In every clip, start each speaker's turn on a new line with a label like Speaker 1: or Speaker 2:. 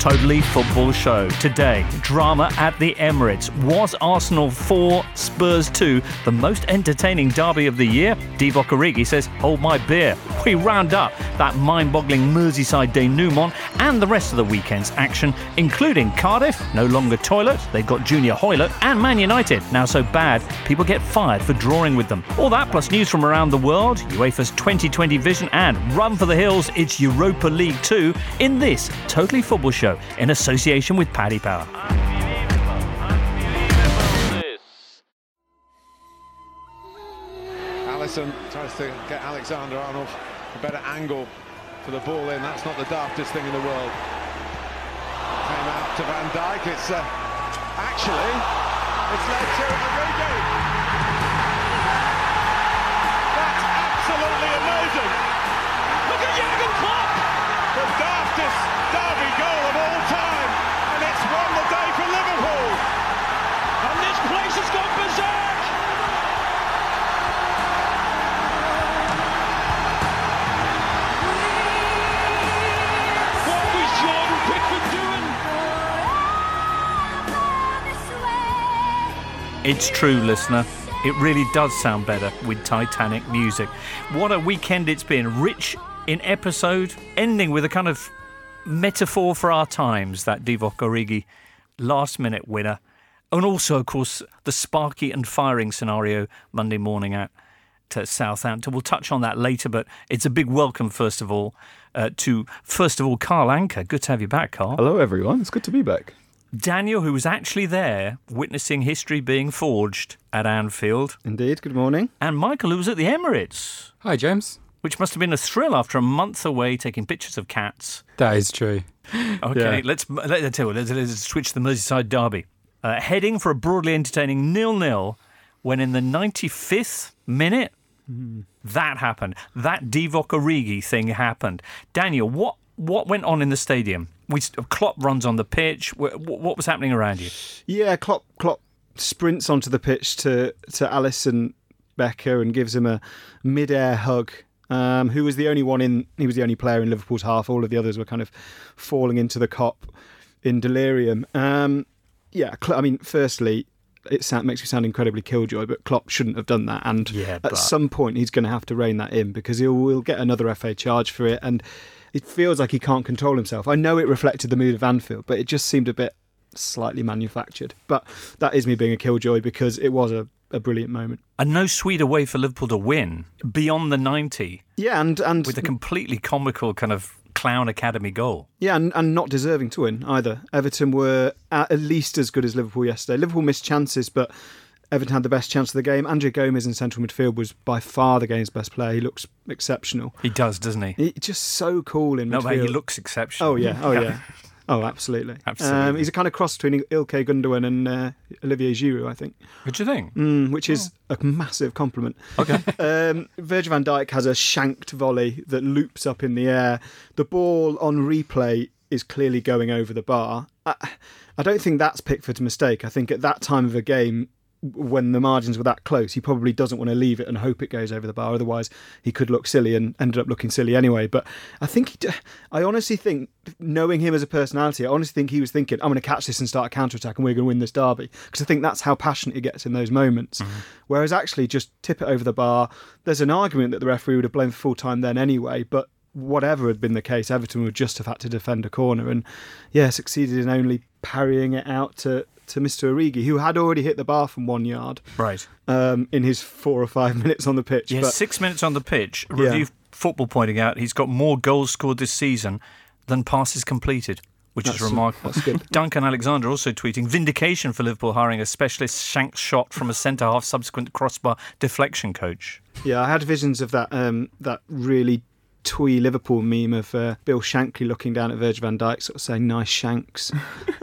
Speaker 1: Totally Football Show. Today, drama at the Emirates. Was Arsenal 4, Spurs 2 the most entertaining derby of the year? Divock Origi says, hold my beer. We round up that mind-boggling Merseyside denouement and the rest of the weekend's action, including Cardiff, no longer toilet, they've got Junior Hoilett, and Man United, now so bad people get fired for drawing with them. All that plus news from around the world, UEFA's 2020 vision, and run for the hills, it's Europa League 2 in this Totally Football Show in association with Paddy Power.
Speaker 2: Alisson tries to get Alexander-Arnold a better angle for the ball in. That's not the daftest thing in the world. Came out to Van Dijk. It's led to Origi. That's absolutely amazing. Look at Jurgen Klopp. The daftest derby goal of all time, and it's won the day for Liverpool. And this place has gone berserk. What was Jordan Pickford doing?
Speaker 1: It's true, listener. It really does sound better with Titanic music. What a weekend it's been. Rich in episode, ending with a kind of metaphor for our times, that Divock Origi last-minute winner. And also, of course, the sparky and firing scenario Monday morning at Southampton. We'll touch on that later, but it's a big welcome, first of all, to Carl Anka. Good to have you back, Carl.
Speaker 3: Hello, everyone. It's good to be back.
Speaker 1: Daniel, who was actually there, witnessing history being forged at Anfield.
Speaker 3: Indeed. Good morning.
Speaker 1: And Michael, who was at the Emirates.
Speaker 4: Hi, James.
Speaker 1: Which must have been a thrill after a month away taking pictures of cats.
Speaker 4: That is true.
Speaker 1: Okay,
Speaker 4: Yeah.
Speaker 1: let's switch to the Merseyside derby. Heading for a broadly entertaining 0-0 when in the 95th minute, that happened. That Divock Origi thing happened. Daniel, what went on in the stadium? Klopp runs on the pitch. What was happening around you?
Speaker 3: Yeah, Klopp sprints onto the pitch to Alisson Becker and gives him a mid-air hug. Who was the only one he was the only player in Liverpool's half. All of the others were kind of falling into the Kop in delirium. Firstly, it makes me sound incredibly killjoy, but Klopp shouldn't have done that. And at some point, he's going to have to rein that in because he'll get another FA charge for it. And it feels like he can't control himself. I know it reflected the mood of Anfield, but it just seemed a bit slightly manufactured. But that is me being a killjoy because it was a brilliant moment.
Speaker 1: And no sweeter way for Liverpool to win beyond the 90.
Speaker 3: Yeah, and
Speaker 1: with a completely comical kind of clown academy goal.
Speaker 3: Yeah, and not deserving to win either. Everton were at least as good as Liverpool yesterday. Liverpool missed chances, but Everton had the best chance of the game. André Gomes in central midfield was by far the game's best player. He looks exceptional.
Speaker 1: He does, doesn't he?
Speaker 3: He's just so cool in midfield.
Speaker 1: No, but he looks exceptional.
Speaker 3: Oh, yeah. Oh, absolutely.
Speaker 1: Absolutely.
Speaker 3: He's a kind of cross between Ilkay Gundogan and Olivier Giroud, I think.
Speaker 1: What do you think?
Speaker 3: Which is a massive compliment.
Speaker 1: Okay.
Speaker 3: Virgil van Dijk has a shanked volley that loops up in the air. The ball on replay is clearly going over the bar. I don't think that's Pickford's mistake. I think at that time of a game, when the margins were that close, he probably doesn't want to leave it and hope it goes over the bar. Otherwise, he could look silly and ended up looking silly anyway. But I honestly think, knowing him as a personality, I honestly think he was thinking, I'm going to catch this and start a counter-attack and we're going to win this derby. Because I think that's how passionate he gets in those moments. Mm-hmm. Whereas actually, just tip it over the bar. There's an argument that the referee would have blamed for full time then anyway, but whatever had been the case, Everton would just have had to defend a corner and, succeeded in only parrying it out to Mr. Origi, who had already hit the bar from 1 yard.
Speaker 1: Right.
Speaker 3: In his 4 or 5 minutes on the pitch.
Speaker 1: Yeah, 6 minutes on the pitch. Review Football pointing out he's got more goals scored this season than passes completed, which is remarkable.
Speaker 3: That's good.
Speaker 1: Duncan Alexander also tweeting, vindication for Liverpool hiring a specialist shank shot from a centre-half subsequent crossbar deflection coach.
Speaker 3: Yeah, I had visions of that really twee Liverpool meme of Bill Shankly looking down at Virgil van Dijk sort of saying nice shanks.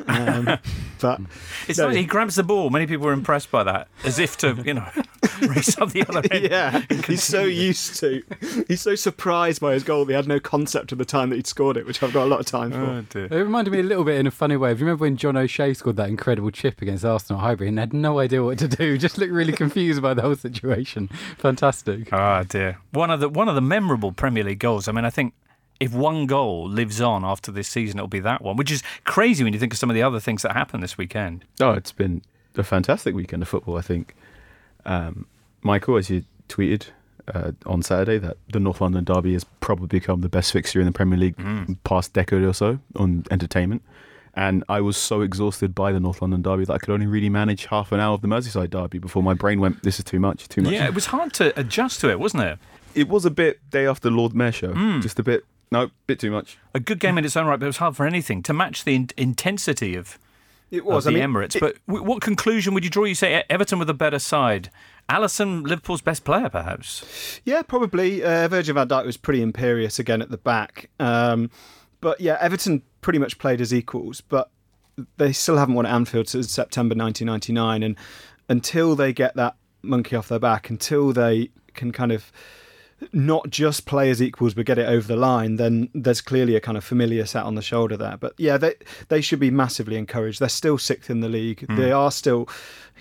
Speaker 3: But
Speaker 1: it's like he grabs the ball. Many people were impressed by that, as if to, race up the other end.
Speaker 3: Yeah, he's so surprised by his goal that he had no concept of the time that he'd scored it, which I've got a lot of time for.
Speaker 1: Oh, dear.
Speaker 4: It reminded me a little bit in a funny way. Do you remember when John O'Shea scored that incredible chip against Arsenal at Highbury and had no idea what to do? Just looked really confused by the whole situation. Fantastic.
Speaker 1: Oh dear. One of the memorable Premier League goals. I mean, I think if one goal lives on after this season, it'll be that one, which is crazy when you think of some of the other things that happened this weekend.
Speaker 5: Oh, it's been a fantastic weekend of football, I think. Michael, as you tweeted on Saturday, that the North London derby has probably become the best fixture in the Premier League past decade or so on entertainment. And I was so exhausted by the North London derby that I could only really manage half an hour of the Merseyside derby before my brain went, this is too much.
Speaker 1: Yeah, it was hard to adjust to it, wasn't it?
Speaker 5: It was a bit day after Lord Mayor show. Just a bit too much.
Speaker 1: A good game in its own right, but it was hard for anything to match the intensity of the Emirates. But what conclusion would you draw? You say Everton with a better side. Alisson, Liverpool's best player, perhaps?
Speaker 3: Yeah, probably. Virgil van Dijk was pretty imperious again at the back. But yeah, Everton pretty much played as equals, but they still haven't won at Anfield since September 1999. And until they get that monkey off their back, until they can kind of not just play as equals but get it over the line, then there's clearly a kind of familiar sat on the shoulder there. But yeah, they should be massively encouraged. They're still sixth in the league. They are still,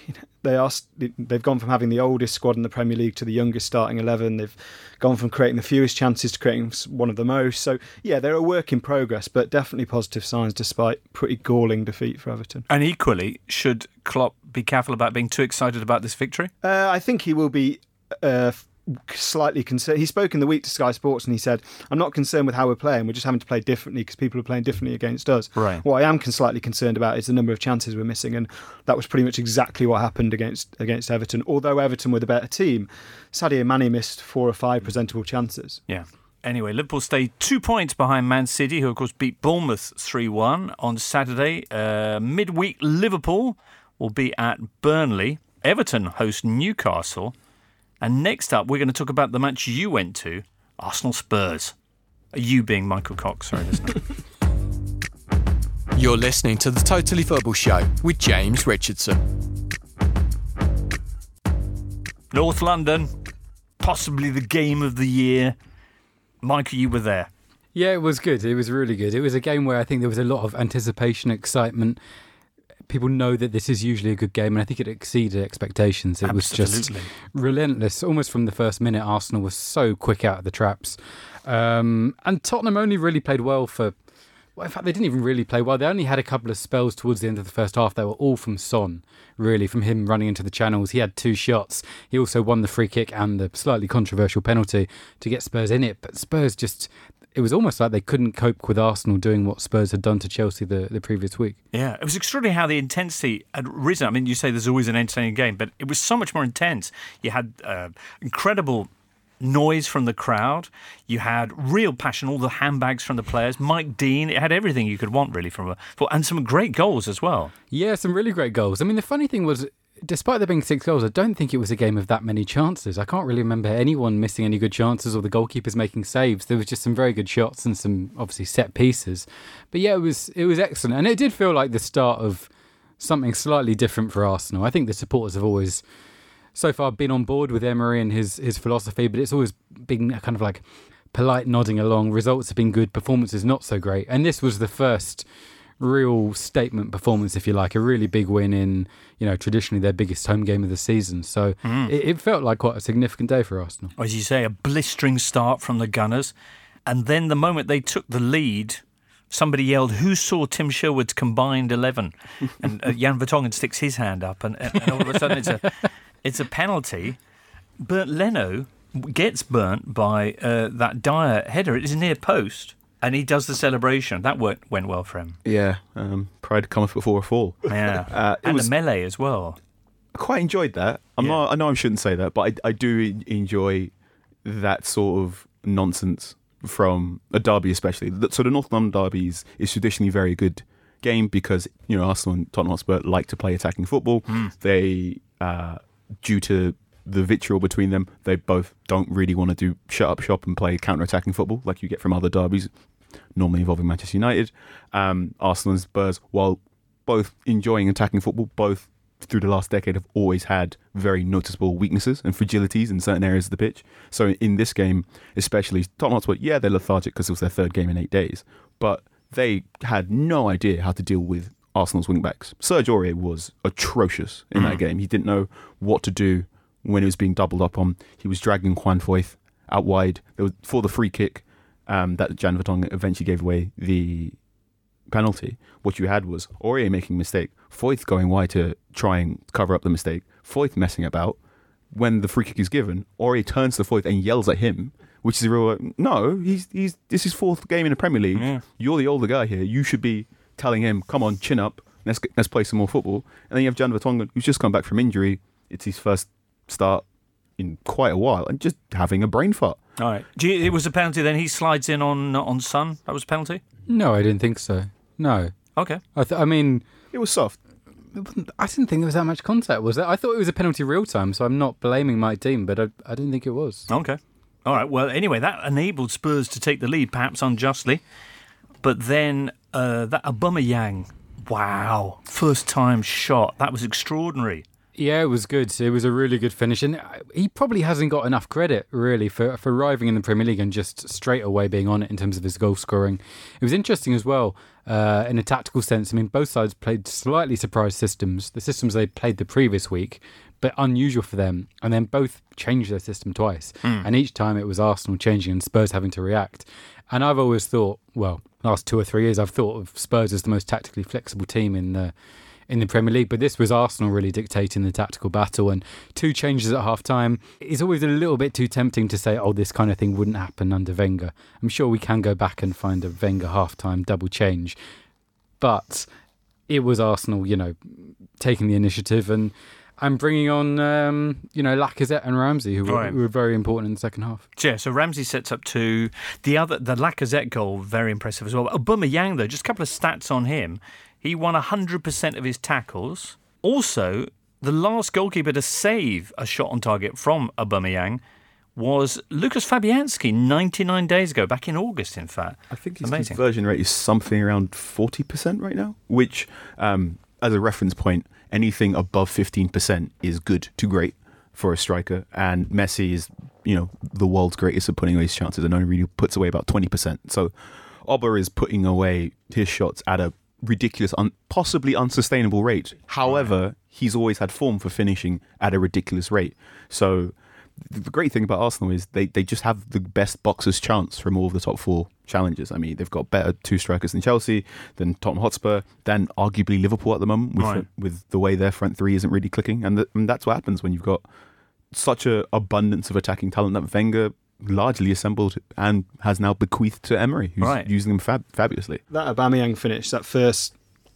Speaker 3: they've gone from having the oldest squad in the Premier League to the youngest starting 11. They've gone from creating the fewest chances to creating one of the most. So yeah, they're a work in progress, but definitely positive signs despite pretty galling defeat for Everton.
Speaker 1: And equally, should Klopp be careful about being too excited about this victory?
Speaker 3: I think he will be slightly concerned. He spoke in the week to Sky Sports and he said, I'm not concerned with how we're playing, we're just having to play differently because people are playing differently against us.
Speaker 1: Right.
Speaker 3: What I am slightly concerned about is the number of chances we're missing, and that was pretty much exactly what happened against Everton. Although Everton were the better team, Sadio Mane missed 4 or 5 presentable chances.
Speaker 1: Yeah. Anyway, Liverpool stay 2 points behind Man City, who of course beat Bournemouth 3-1 on Saturday. Midweek Liverpool will be at Burnley. Everton host Newcastle. And next up, we're going to talk about the match you went to, Arsenal-Spurs. You being Michael Cox, sorry, listener.
Speaker 6: You're listening to The Totally Football Show with James Richardson.
Speaker 1: North London, possibly the game of the year. Michael, you were there.
Speaker 4: Yeah, it was good. It was really good. It was a game where I think there was a lot of anticipation, excitement. People know that this is usually a good game, and I think it exceeded expectations. It was just relentless. Almost from the first minute, Arsenal was so quick out of the traps. And Tottenham only really played well for... Well, in fact, they didn't even really play well. They only had a couple of spells towards the end of the first half. They were all from Son, really, from him running into the channels. He had 2 shots. He also won the free kick and the slightly controversial penalty to get Spurs in it. But Spurs just... It was almost like they couldn't cope with Arsenal doing what Spurs had done to Chelsea the previous week.
Speaker 1: Yeah, it was extraordinary how the intensity had risen. I mean, you say there's always an entertaining game, but it was so much more intense. You had incredible noise from the crowd. You had real passion, all the handbags from the players. Mike Dean, it had everything you could want, really, and some great goals as well.
Speaker 4: Yeah, some really great goals. I mean, the funny thing was, despite there being 6 goals, I don't think it was a game of that many chances. I can't really remember anyone missing any good chances or the goalkeepers making saves. There was just some very good shots and some, obviously, set pieces. But yeah, it was excellent. And it did feel like the start of something slightly different for Arsenal. I think the supporters have always, so far, been on board with Emery and his philosophy, but it's always been kind of like polite nodding along. Results have been good, performances not so great. And this was the first real statement performance, if you like, a really big win in, traditionally their biggest home game of the season. So it felt like quite a significant day for Arsenal.
Speaker 1: As you say, a blistering start from the Gunners. And then the moment they took the lead, somebody yelled, "Who saw Tim Sherwood's combined 11?" And Jan Vertonghen sticks his hand up, and all of a sudden it's a penalty. Bernd Leno gets burnt by that Dyer header. It is near post. And he does the celebration. That went well for him.
Speaker 5: Yeah, pride cometh before a fall.
Speaker 1: Yeah, and the melee as well.
Speaker 5: I quite enjoyed that. I know I shouldn't say that, but I do enjoy that sort of nonsense from a derby, especially. So the North London derby is traditionally a very good game because Arsenal and Tottenham Hotspur like to play attacking football. They, due to the vitriol between them, they both don't really want to do shut up shop and play counter-attacking football like you get from other derbies, normally involving Manchester United. Arsenal and Spurs, while both enjoying attacking football, both through the last decade have always had very noticeable weaknesses and fragilities in certain areas of the pitch. So in this game, especially, Tottenham Hotspur, they're lethargic because it was their 3rd game in 8 days, but they had no idea how to deal with Arsenal's wing-backs. Serge Aurier was atrocious in that game. He didn't know what to do when he was being doubled up on. He was dragging Juan Foyth out wide. For the free kick, that Jan Vertonghen eventually gave away the penalty, what you had was Aurier making a mistake, Foyth going wide to try and cover up the mistake, Foyth messing about. When the free kick is given, Aurier turns to Foyth and yells at him, which is a real, no, he's this is fourth game in the Premier League. Yeah. You're the older guy here. You should be telling him, come on, chin up, let's play some more football. And then you have Jan Vertonghen, who's just come back from injury. It's his first start in quite a while, and just having a brain fart.
Speaker 1: All right. It was a penalty then. He slides in on Son. That was a penalty?
Speaker 4: No, I didn't think so. No.
Speaker 1: Okay.
Speaker 4: I mean...
Speaker 5: It was soft.
Speaker 4: I didn't think there was that much contact, was there? I thought it was a penalty real time, so I'm not blaming my team, but I didn't think it was.
Speaker 1: Okay. All right. Well, anyway, that enabled Spurs to take the lead, perhaps unjustly. But then that Aubameyang, wow, first time shot. That was extraordinary.
Speaker 4: Yeah, it was good. It was a really good finish. And he probably hasn't got enough credit, really, for arriving in the Premier League and just straight away being on it in terms of his goal scoring. It was interesting as well, in a tactical sense. I mean, both sides played slightly surprise systems, the systems they played the previous week, but unusual for them. And then both changed their system twice. And each time it was Arsenal changing and Spurs having to react. And I've always thought, well, last 2 or 3 years, I've thought of Spurs as the most tactically flexible team in the Premier League, but this was Arsenal really dictating the tactical battle, and 2 changes at half-time. It's always a little bit too tempting to say, oh, this kind of thing wouldn't happen under Wenger. I'm sure we can go back and find a Wenger half-time double change, but it was Arsenal, taking the initiative and bringing on, Lacazette and Ramsey, who were very important in the second half.
Speaker 1: Yeah, so Ramsey sets up 2. The Lacazette goal, very impressive as well. Aubameyang, though, just a couple of stats on him. He won 100% of his tackles. Also, the last goalkeeper to save a shot on target from Aubameyang was Lucas Fabianski 99 days ago, back in August, in fact.
Speaker 5: I think his conversion rate is something around 40% right now, which, as a reference point, anything above 15% is good to great for a striker. And Messi is, the world's greatest at putting away his chances and only really puts away about 20%. So Aubameyang is putting away his shots at a ridiculous, possibly unsustainable rate. However, he's always had form for finishing at a ridiculous rate. So the great thing about Arsenal is they just have the best boxers' chance from all of the top 4 challengers. I mean, they've got better 2 strikers than Chelsea, than Tottenham Hotspur, than arguably Liverpool at the moment with the way their front 3 isn't really clicking. And that's what happens when you've got such an abundance of attacking talent that Wenger largely assembled and has now bequeathed to Emery, who's using them fabulously.
Speaker 3: That Aubameyang finish, that first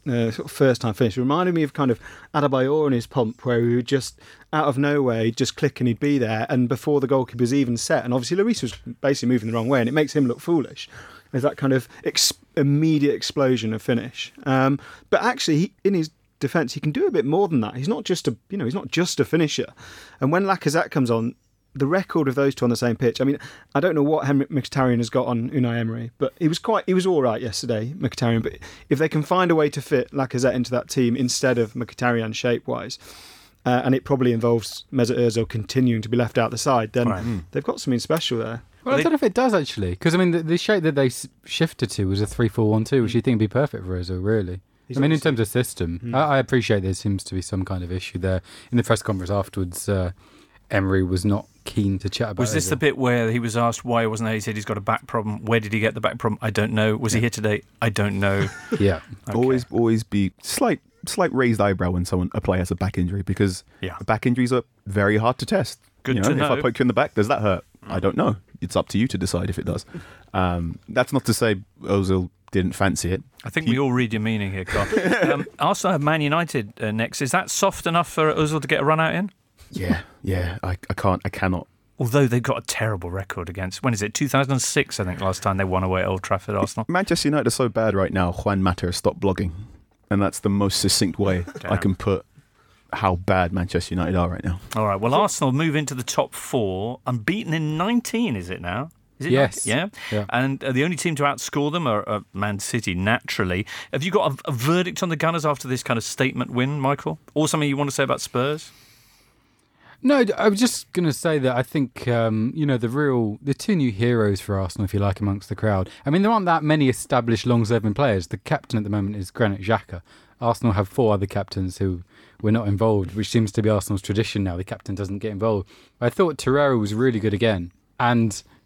Speaker 3: time finish, reminded me of kind of Adebayor and his pump, where he would just out of nowhere he'd just click and he'd be there, and before the goalkeeper's even set, and obviously Lloris was basically moving the wrong way, and it makes him look foolish. There's that kind of immediate explosion of finish. But actually, in his defence, he can do a bit more than that. He's not just a finisher. And when Lacazette comes on, the record of those 2 on the same pitch. I mean, I don't know what Mkhitaryan has got on Unai Emery, but he was all right yesterday, Mkhitaryan. But if they can find a way to fit Lacazette into that team instead of Mkhitaryan shape-wise, and it probably involves Mesut Ozil continuing to be left out the side, then they've got something special there.
Speaker 4: Well, I don't know if it does, actually, because, I mean, the shape that they shifted to was a 3-4-1-2, which you think would be perfect for Ozil, really. In terms of system, I appreciate there seems to be some kind of issue there. In the press conference afterwards, Emery was not keen to chat about it.
Speaker 1: Was this the bit where he was asked why wasn't there? He said he's got a back problem. Where did he get the back problem? I don't know. Was he here today? I don't know.
Speaker 4: Yeah.
Speaker 5: Okay. Always be slight raised eyebrow when a player has a back injury, because back injuries are very hard to test.
Speaker 1: Good to know.
Speaker 5: If I poke you in the back, does that hurt? I don't know. It's up to you to decide if it does. That's not to say Ozil didn't fancy it.
Speaker 1: I think we all read your meaning here, Carl. Arsenal have Man United next. Is that soft enough for Ozil to get a run out in?
Speaker 5: Yeah. I cannot.
Speaker 1: Although they've got a terrible record against, when is it, 2006, I think, last time they won away at Old Trafford, Arsenal.
Speaker 5: Manchester United are so bad right now, Juan Mata has stopped blogging. And that's the most succinct way I can put how bad Manchester United are right now.
Speaker 1: All right, well, Arsenal move into the top 4, unbeaten in 19, is it now? Is it
Speaker 4: yes.
Speaker 1: Yeah? And the only team to outscore them are Man City, naturally. Have you got a verdict on the Gunners after this kind of statement win, Michael? Or something you want to say about Spurs?
Speaker 4: No, I was just going to say that I think, the 2 new heroes for Arsenal, if you like, amongst the crowd. I mean, there aren't that many established long-serving players. The captain at the moment is Granit Xhaka. Arsenal have 4 other captains who were not involved, which seems to be Arsenal's tradition now. The captain doesn't get involved. I thought Torreira was really good again. And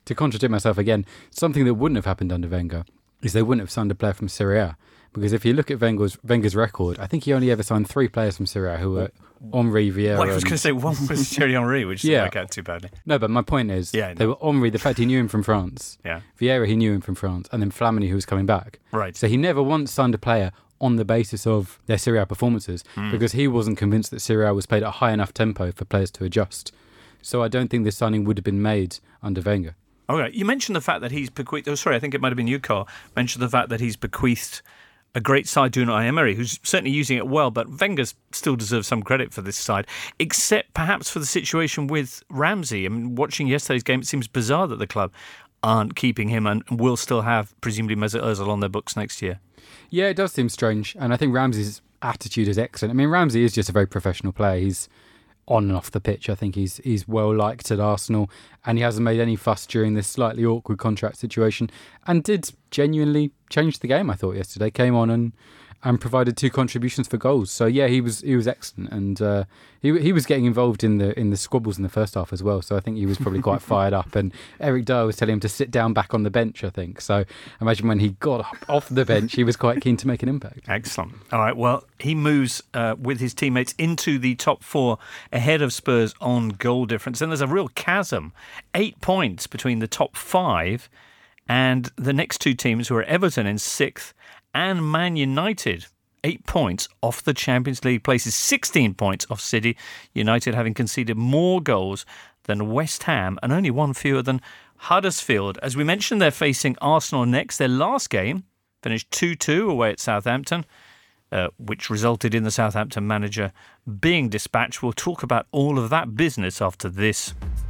Speaker 4: to contradict myself again, something that wouldn't have happened under Wenger is they wouldn't have signed a player from Serie A. Because if you look at Wenger's record, I think he only ever signed 3 players from Serie A who were Henry, Vieira.
Speaker 1: Well, I was going to say one was Thierry Henry, which didn't work out too badly.
Speaker 4: No, but my point is, they were Henry, the fact he knew him from France.
Speaker 1: Yeah.
Speaker 4: Vieira, he knew him from France. And then Flamini, who was coming back.
Speaker 1: Right.
Speaker 4: So he never once signed a player on the basis of their Serie A performances because he wasn't convinced that Serie A was played at a high enough tempo for players to adjust. So I don't think this signing would have been made under Wenger.
Speaker 1: Okay, you mentioned the fact that he's bequeathed... Oh, sorry, I think it might have been you, Carl. Mentioned the fact that he's bequeathed a great side to Unai Emery, who's certainly using it well, but Wenger still deserves some credit for this side, except perhaps for the situation with Ramsey. I mean, watching yesterday's game, it seems bizarre that the club aren't keeping him and will still have, presumably, Mesut Ozil on their books next year.
Speaker 4: Yeah, it does seem strange, and I think Ramsey's attitude is excellent. I mean, Ramsey is just a very professional player. He's on and off the pitch. I think he's well liked at Arsenal, and he hasn't made any fuss during this slightly awkward contract situation, and did genuinely change the game. I thought yesterday came on and provided 2 contributions for goals. So yeah, he was excellent, and he was getting involved in the squabbles in the first half as well. So I think he was probably quite fired up. And Eric Dyer was telling him to sit down back on the bench, I think. So imagine when he got up off the bench, he was quite keen to make an impact.
Speaker 1: Excellent. All right. Well, he moves with his teammates into the top 4 ahead of Spurs on goal difference. And there's a real chasm, 8 points between the top 5 and the next 2 teams, who are Everton in 6th and Man United, 8 points off the Champions League places, 16 points off City. United having conceded more goals than West Ham and only 1 fewer than Huddersfield. As we mentioned, they're facing Arsenal next. Their last game finished 2-2 away at Southampton, which resulted in the Southampton manager being dispatched. We'll talk about all of that business after this.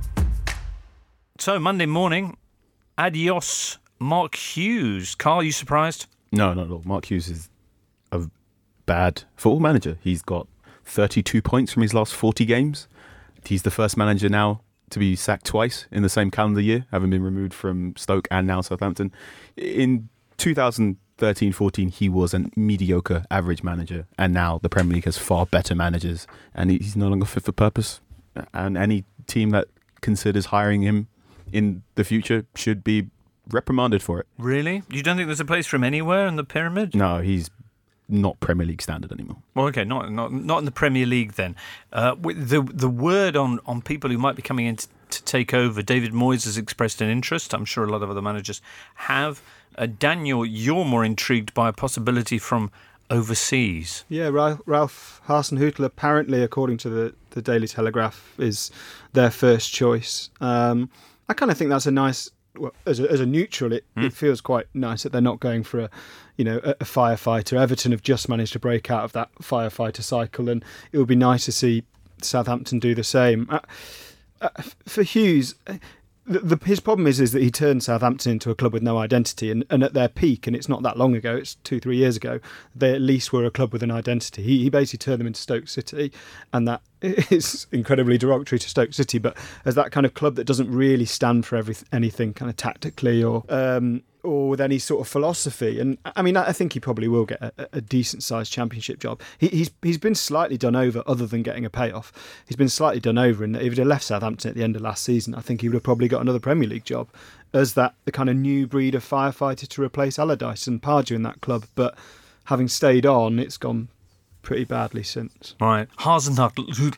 Speaker 1: So, Monday morning, adios, Mark Hughes. Carl, you surprised?
Speaker 5: No, not at all. Mark Hughes is a bad football manager. He's got 32 points from his last 40 games. He's the first manager now to be sacked twice in the same calendar year, having been removed from Stoke and now Southampton. In 2013-14, he was a mediocre average manager, and now the Premier League has far better managers, and he's no longer fit for purpose. And any team that considers hiring him in the future should be reprimanded for it.
Speaker 1: Really? You don't think there's a place for him anywhere in the pyramid?
Speaker 5: No, he's not Premier League standard anymore.
Speaker 1: Well, okay, not in the Premier League then. With the word on people who might be coming in to take over, David Moyes has expressed an interest. I'm sure a lot of other managers have. Daniel, you're more intrigued by a possibility from overseas.
Speaker 3: Yeah, Ralph Hasenhüttl, apparently, according to the Daily Telegraph, is their first choice. I kind of think that's a nice... Well, as a neutral, it feels quite nice that they're not going for a firefighter. Everton have just managed to break out of that firefighter cycle, and it would be nice to see Southampton do the same. For Hughes, his problem is that he turned Southampton into a club with no identity, and at their peak, and it's not that long ago, it's 2-3 years ago, they at least were a club with an identity. He basically turned them into Stoke City, and that is incredibly derogatory to Stoke City, but as that kind of club that doesn't really stand for anything kind of tactically or with any sort of philosophy. And I mean, I think he probably will get a decent sized championship job. He's been slightly done over, other than getting a payoff. He's been slightly done over, and if he'd have left Southampton at the end of last season, I think he would have probably got another Premier League job as the kind of new breed of firefighter to replace Allardyce and Pardew in that club. But having stayed on, it's gone pretty badly since.
Speaker 1: Right. Hasenhüttl,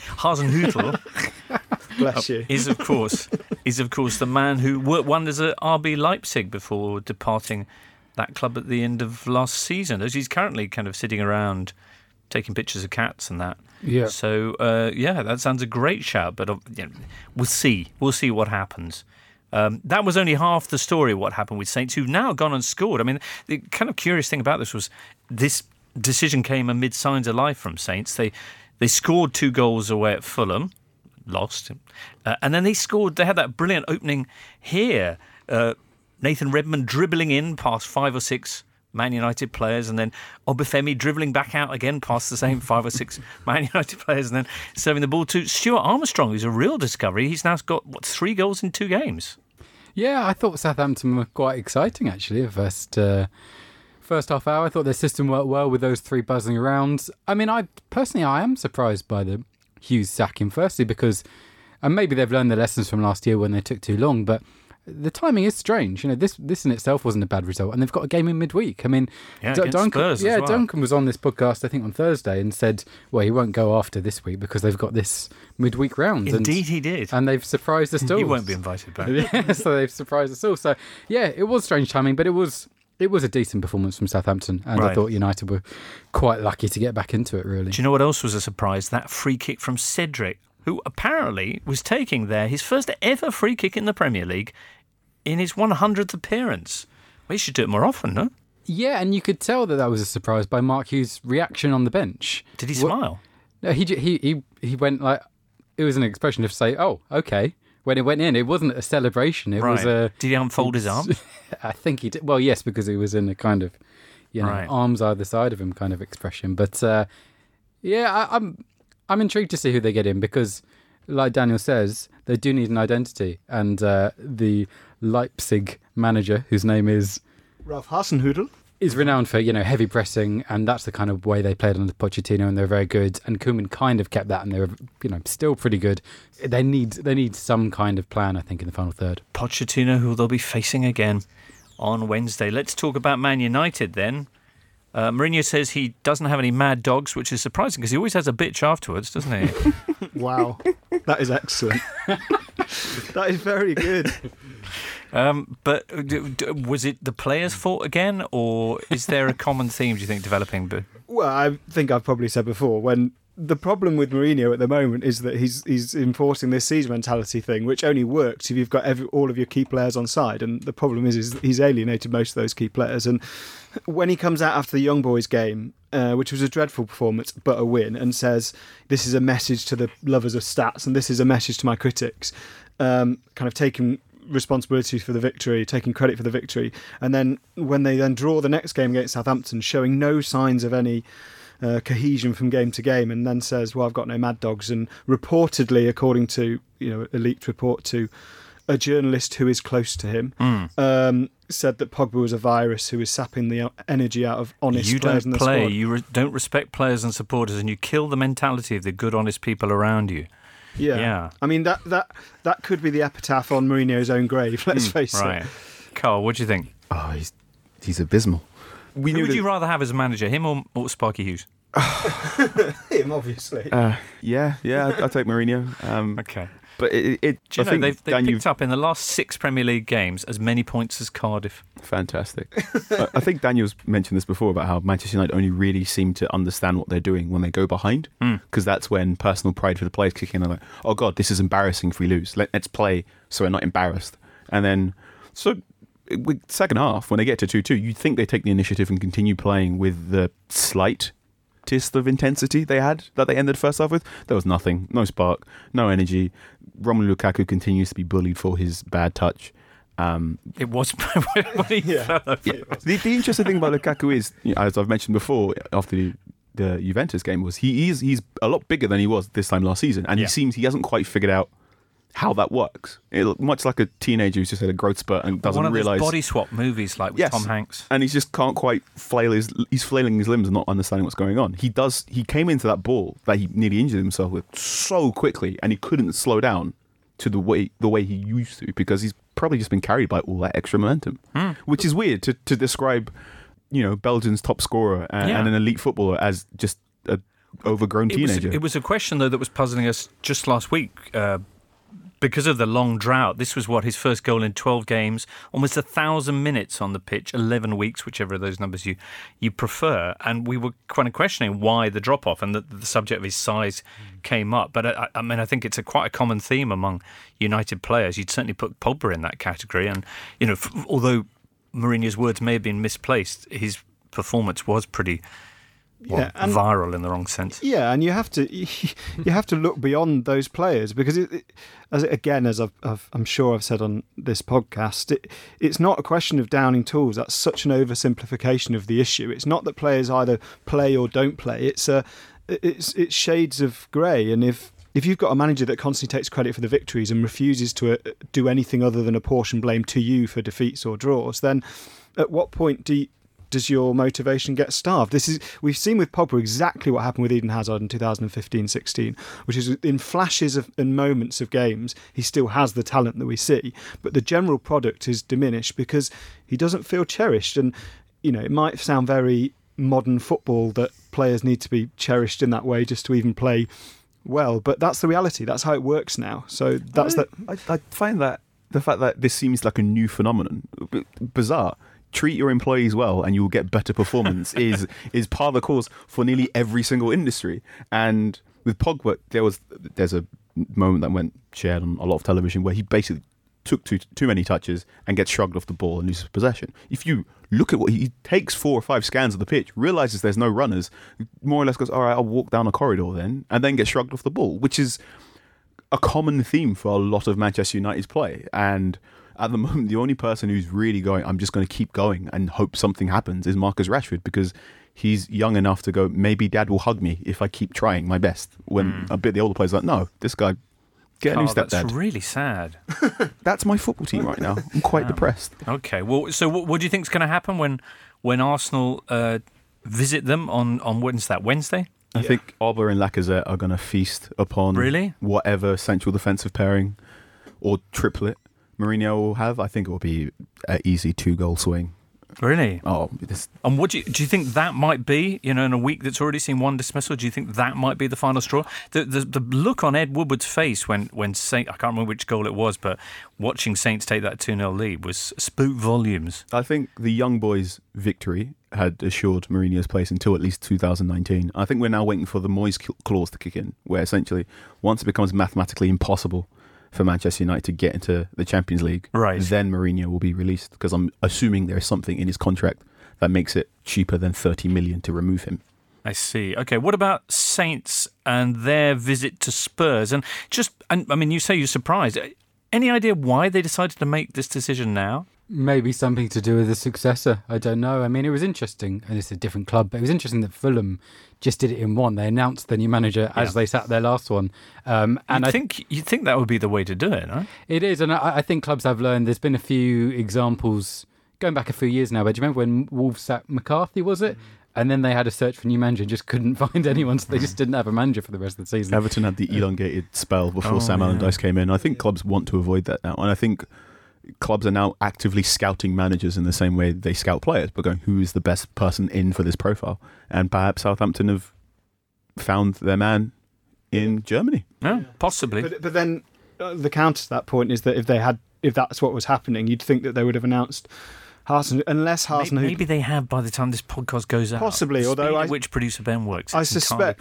Speaker 3: bless you,
Speaker 1: is of course the man who wonders at RB Leipzig before departing that club at the end of last season, as he's currently kind of sitting around taking pictures of cats and that.
Speaker 4: Yeah.
Speaker 1: So that sounds a great shout, but we'll see what happens. That was only half the story of what happened with Saints, who've now gone and scored. I mean, the kind of curious thing about this was this decision came amid signs of life from Saints. They scored 2 goals away at Fulham, lost, and then they had that brilliant opening here. Nathan Redmond dribbling in past 5 or 6 Man United players, and then Obafemi dribbling back out again past the same 5 or 6 Man United players, and then serving the ball to Stuart Armstrong, who's a real discovery. He's now got 3 goals in 2 games.
Speaker 4: Yeah, I thought Southampton were quite exciting actually. The first half hour, I thought their system worked well with those 3 buzzing around. I mean, I am surprised by the Hughes sacking, firstly because, and maybe they've learned the lessons from last year when they took too long, but the timing is strange. This in itself wasn't a bad result, and they've got a game in midweek. I mean,
Speaker 1: against Spurs as well.
Speaker 4: Duncan was on this podcast, I think, on Thursday, and said, well, he won't go after this week because they've got this midweek round.
Speaker 1: Indeed, he did.
Speaker 4: And they've surprised us all.
Speaker 1: He won't be invited back.
Speaker 4: Yeah, so they've surprised us all. So, yeah, it was strange timing, but it was a decent performance from Southampton, and I thought United were quite lucky to get back into it, really.
Speaker 1: Do you know what else was a surprise? That free kick from Cedric, who apparently was taking his first ever free kick in the Premier League in his 100th appearance. Well, he should do it more often, no?
Speaker 4: Yeah, and you could tell that was a surprise by Mark Hughes' reaction on the bench.
Speaker 1: Did he smile?
Speaker 4: No, he went like, it was an expression of say, oh, okay. When it went in, it wasn't a celebration. It was a...
Speaker 1: Did he unfold his arms?
Speaker 4: I think he did. Well, yes, because it was in a kind of, arms either side of him kind of expression. But I'm intrigued to see who they get in because, like Daniel says, they do need an identity. And the Leipzig manager, whose name is
Speaker 3: Ralph Hasenhüttl,
Speaker 4: is renowned for heavy pressing, and that's the kind of way they played under Pochettino, and they're very good. And Koeman kind of kept that, and they're still pretty good. They need some kind of plan, I think, in the final third.
Speaker 1: Pochettino, who they'll be facing again on Wednesday. Let's talk about Man United then. Mourinho says he doesn't have any mad dogs, which is surprising because he always has a bitch afterwards, doesn't he?
Speaker 3: Wow, that is excellent. That is very good.
Speaker 1: But was it the players' fault again, or is there a common theme, do you think, developing?
Speaker 3: Well, I think I've probably said before, when the problem with Mourinho at the moment is that he's enforcing this siege mentality thing, which only works if you've got all of your key players on side. And the problem is he's alienated most of those key players. And when he comes out after the Young Boys game, which was a dreadful performance but a win, and says, this is a message to the lovers of stats and this is a message to my critics, kind of taking responsibility for the victory, taking credit for the victory, and then when they then draw the next game against Southampton, showing no signs of any cohesion from game to game, and then says, well, I've got no mad dogs, and reportedly, according to a leaked report to a journalist who is close to him, said that Pogba was a virus who is sapping the energy out of honest players in the squad.
Speaker 1: You don't respect players and supporters, and you kill the mentality of the good, honest people around you.
Speaker 3: Yeah. I mean, that could be the epitaph on Mourinho's own grave, let's face it.
Speaker 1: Carl, what do you think?
Speaker 5: Oh, he's abysmal.
Speaker 1: Who would you rather have as a manager, him or Sparky Hughes?
Speaker 3: Him, obviously.
Speaker 5: I'll take Mourinho.
Speaker 1: Okay.
Speaker 5: But
Speaker 1: they've picked up in the last 6 Premier League games as many points as Cardiff.
Speaker 5: Fantastic. I think Daniel's mentioned this before about how Manchester United only really seem to understand what they're doing when they go behind, because that's when personal pride for the players kick in. They're like, oh God, this is embarrassing if we lose. Let's play so we're not embarrassed. And then, with second half, when they get to 2-2, you'd think they take the initiative and continue playing with the slightest of intensity they had that they ended the first half with. There was nothing, no spark, no energy. Romelu Lukaku continues to be bullied for his bad touch.
Speaker 1: It was when he fell over.
Speaker 5: The interesting thing about Lukaku is, as I've mentioned before, after the Juventus game, was he's a lot bigger than he was this time last season, and he hasn't quite figured out how that works. Much like a teenager who's just had a growth spurt and doesn't realise.
Speaker 1: One of those body swap movies like with Tom Hanks.
Speaker 5: And he just can't quite he's flailing his limbs and not understanding what's going on. He came into that ball that he nearly injured himself with so quickly, and he couldn't slow down to the way he used to, because he's probably just been carried by all that extra momentum. Which is weird to describe, Belgium's top scorer and an elite footballer as just an overgrown teenager.
Speaker 1: It was a question, though, that was puzzling us just last week. Because of the long drought, this was his first goal in 12 games, almost 1,000 minutes on the pitch, 11 weeks, whichever of those numbers you prefer. And we were kind of questioning why the drop-off, and the subject of his size came up. But I think it's quite a common theme among United players. You'd certainly put Pogba in that category. And, although Mourinho's words may have been misplaced, his performance was pretty... viral in the wrong sense.
Speaker 3: Yeah, and you have to look beyond those players, because as I'm sure I've said on this podcast, it's not a question of downing tools. That's such an oversimplification of the issue. It's not that players either play or don't play. It's shades of grey, and if you've got a manager that constantly takes credit for the victories and refuses to do anything other than apportion blame to you for defeats or draws, then at what point do does your motivation get starved? We've seen with Pogba exactly what happened with Eden Hazard in 2015-16, which is in flashes and moments of games, he still has the talent that we see, but the general product is diminished because he doesn't feel cherished. And, it might sound very modern football that players need to be cherished in that way just to even play well, but that's the reality. That's how it works now. So
Speaker 5: I find that the fact that this seems like a new phenomenon bizarre. Treat your employees well and you'll get better performance is part of the cause for nearly every single industry. And with Pogba, there's a moment that went shared on a lot of television where he basically took too many touches and gets shrugged off the ball and loses possession. If you look at what he takes 4 or 5 scans of the pitch, realises there's no runners, more or less goes, all right, I'll walk down a corridor then, and then gets shrugged off the ball, which is a common theme for a lot of Manchester United's play. And at the moment, the only person who's really going, I'm just going to keep going and hope something happens, is Marcus Rashford, because he's young enough to go, maybe Dad will hug me if I keep trying my best. When a bit the older players are like, no, this guy, get a new stepdad.
Speaker 1: That's really sad.
Speaker 5: That's my football team right now. I'm quite depressed.
Speaker 1: Okay, well, so what do you think is going to happen when Arsenal visit them on Wednesday?
Speaker 5: I think Auba and Lacazette are going to feast upon whatever central defensive pairing or triplet Mourinho will have. I think it will be an easy 2-goal swing.
Speaker 1: Really?
Speaker 5: Oh,
Speaker 1: and what do you think that might be? In a week that's already seen 1 dismissal, do you think that might be the final straw? The look on Ed Woodward's face when Saint, I can't remember which goal it was, but watching Saints take that 2-0 lead was spook volumes.
Speaker 5: I think the young boys' victory had assured Mourinho's place until at least 2019. I think we're now waiting for the Moyes clause to kick in, where essentially once it becomes mathematically impossible for Manchester United to get into the Champions League, then Mourinho will be released, because I'm assuming there is something in his contract that makes it cheaper than 30 million to remove him.
Speaker 1: I see. Okay, what about Saints and their visit to Spurs? And you say you're surprised. Any idea why they decided to make this decision now?
Speaker 4: Maybe something to do with the successor. I don't know. I mean, it was interesting, and it's a different club, but it was interesting that Fulham just did it in one. They announced the new manager as they sat their last one. And
Speaker 1: you think that would be the way to do it, no?
Speaker 4: It is, and I think clubs have learned. There's been a few examples going back a few years now, but do you remember when Wolves sacked McCarthy, was it? And then they had a search for a new manager and just couldn't find anyone, so they just didn't have a manager for the rest of the season.
Speaker 5: Everton had the elongated spell before Sam Allardyce came in. I think clubs want to avoid that now, and I think clubs are now actively scouting managers in the same way they scout players, but going, who is the best person in for this profile? And perhaps Southampton have found their man in Germany.
Speaker 1: No, possibly.
Speaker 3: But then the counter to that point is that if that's what was happening, you'd think that they would have announced Harsson, unless Harsson.
Speaker 1: Maybe they have by the time this podcast goes out.
Speaker 3: Possibly, although
Speaker 1: which producer Ben works.
Speaker 3: I suspect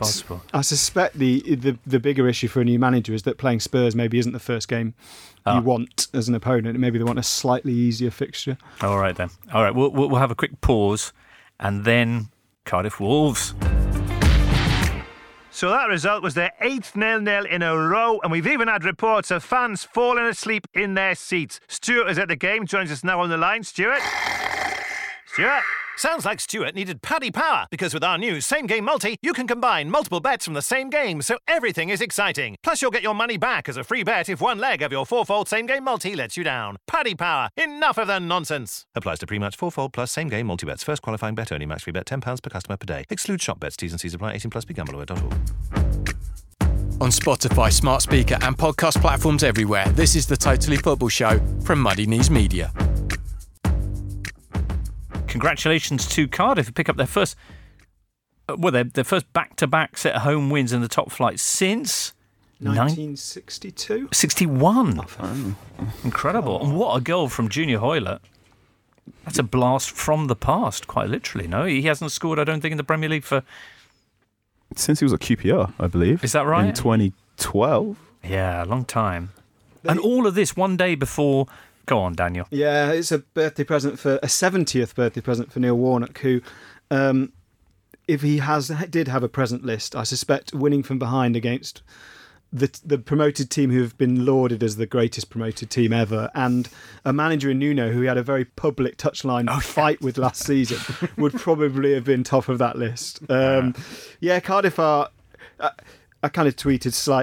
Speaker 3: the bigger issue for a new manager is that playing Spurs maybe isn't the first game you want as an opponent. Maybe they want a slightly easier fixture.
Speaker 1: All right then. All right, we'll have a quick pause, and then Cardiff Wolves.
Speaker 7: So that result was their 8th 0-0 in a row, and we've even had reports of fans falling asleep in their seats. Stuart is at the game, joins us now on the line. Stuart?
Speaker 8: Sounds like Stuart needed Paddy Power, because with our new Same Game Multi, you can combine multiple bets from the same game, so everything is exciting. Plus, you'll get your money back as a free bet if one leg of your 4-fold Same Game Multi lets you down. Paddy Power. Enough of the nonsense. Applies to pre-match 4-fold plus Same Game Multi-bets. First qualifying bet only. Max free bet £10 per customer per day. Exclude shop bets. T's and C's apply. 18+. BeGambleAware.org.
Speaker 6: On Spotify, smart speaker and podcast platforms everywhere, this is the Totally Football Show from Muddy Knees Media.
Speaker 1: Congratulations to Cardiff who pick up their first their first back-to-back set of home wins in the top flight since
Speaker 3: 1962?
Speaker 1: 61. Incredible. And what a goal from Junior Hoylett. That's a blast from the past, quite literally, no? He hasn't scored, I don't think, in the Premier League
Speaker 5: since he was at QPR, I believe.
Speaker 1: Is that right?
Speaker 5: In 2012.
Speaker 1: Yeah, a long time. And all of this one day before. Go on, Daniel.
Speaker 3: Yeah, it's a 70th birthday present for Neil Warnock, who, if he did have a present list, I suspect winning from behind against the promoted team who have been lauded as the greatest promoted team ever, and a manager in Nuno who he had a very public touchline fight with last season, would probably have been top of that list. Cardiff are. I kind of tweeted slightly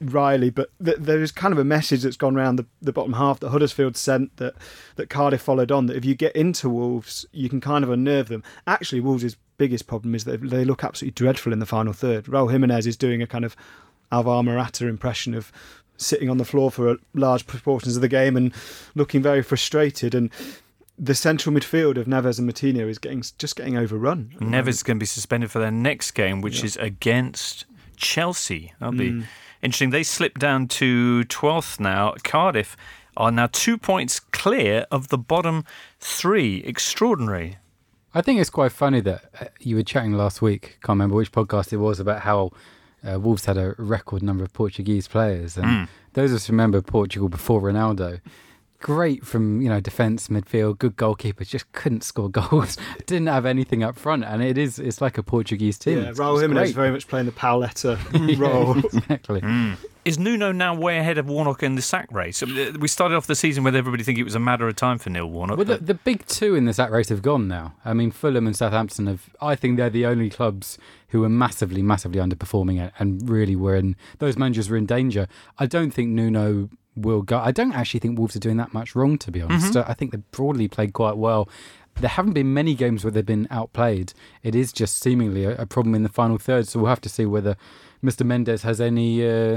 Speaker 3: Riley, but there is kind of a message that's gone around the bottom half that Huddersfield sent, that Cardiff followed on, that if you get into Wolves, you can kind of unnerve them. Actually, Wolves' biggest problem is that they look absolutely dreadful in the final third. Raul Jimenez is doing a kind of Alvaro Morata impression of sitting on the floor for large proportions of the game and looking very frustrated. And the central midfield of Neves and Moutinho is getting overrun.
Speaker 1: Neves is going to be suspended for their next game, which is against Chelsea. That'll be interesting. They slipped down to 12th now. Cardiff are now 2 points clear of the bottom three. Extraordinary.
Speaker 4: I think it's quite funny that you were chatting last week, can't remember which podcast it was, about how Wolves had a record number of Portuguese players. And those of us remember Portugal before Ronaldo. Great from, defence, midfield, good goalkeepers, just couldn't score goals. Didn't have anything up front, and it's like a Portuguese team.
Speaker 3: Yeah, Raul Jimenez is very much playing the Pauletta role.
Speaker 4: Exactly.
Speaker 1: Is Nuno now way ahead of Warnock in the sack race? We started off the season with everybody thinking it was a matter of time for Neil Warnock.
Speaker 4: Well, the big two in the sack race have gone now. I mean, Fulham and Southampton I think they're the only clubs who were massively, massively underperforming and really those managers were in danger. I don't think Nuno will go. I don't actually think Wolves are doing that much wrong, to be honest. I think they've broadly played quite well. There haven't been many games where they've been outplayed. It is just seemingly a problem in the final third. So we'll have to see whether Mr. Mendes has any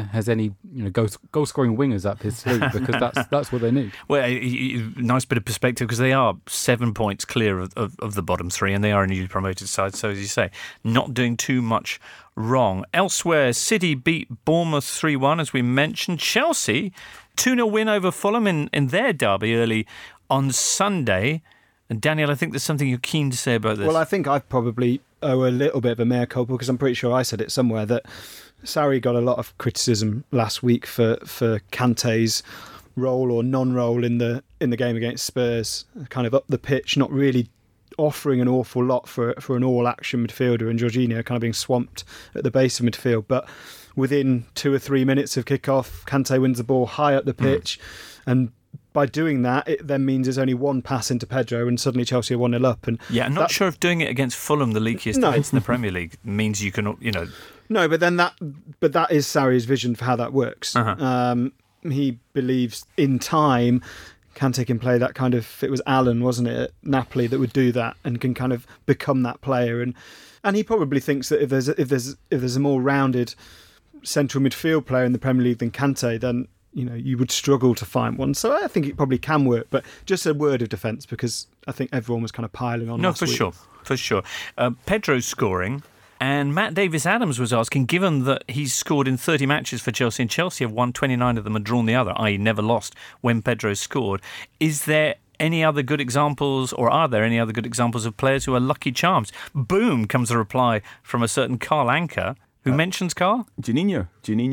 Speaker 4: goal scoring wingers up his sleeve, because that's what they need.
Speaker 1: Well, nice bit of perspective, because they are 7 points clear of the bottom three, and they are a newly promoted side. So as you say, not doing too much wrong. Elsewhere, City beat Bournemouth 3-1, as we mentioned. Chelsea 2-0 win over Fulham in their derby early on Sunday. And Daniel, I think there's something you're keen to say about this.
Speaker 3: Well, I think I probably owe a little bit of a mea culpa, because I'm pretty sure I said it somewhere that Sarri got a lot of criticism last week for Kante's role or non-role in the game against Spurs, kind of up the pitch, not really offering an awful lot for an all-action midfielder, and Jorginho kind of being swamped at the base of midfield. But within 2 or 3 minutes of kick-off, Kante wins the ball high up the pitch, and by doing that, it then means there's only one pass into Pedro, and suddenly Chelsea are 1-0 up. And
Speaker 1: I'm not sure if doing it against Fulham, the leakiest defence in the Premier League, means you can,
Speaker 3: No, but that is Sarri's vision for how that works. He believes in time Kante can play that kind of. It was Allen, wasn't it, at Napoli, that would do that and can kind of become that player. And he probably thinks that if there's a more rounded central midfield player in the Premier League than Kante, then you would struggle to find one. So I think it probably can work, but just a word of defence, because I think everyone was kind of piling on.
Speaker 1: No,
Speaker 3: last week.
Speaker 1: for sure. Pedro's scoring, and Matt Davis-Adams was asking, given that he's scored in 30 matches for Chelsea, and Chelsea have won 29 of them and drawn the other, i.e. never lost when Pedro scored, is there any other good examples, or are there any other good examples of players who are lucky charms? Boom, comes a reply from a certain Carl Anker, who mentions Carl?
Speaker 5: Juninho,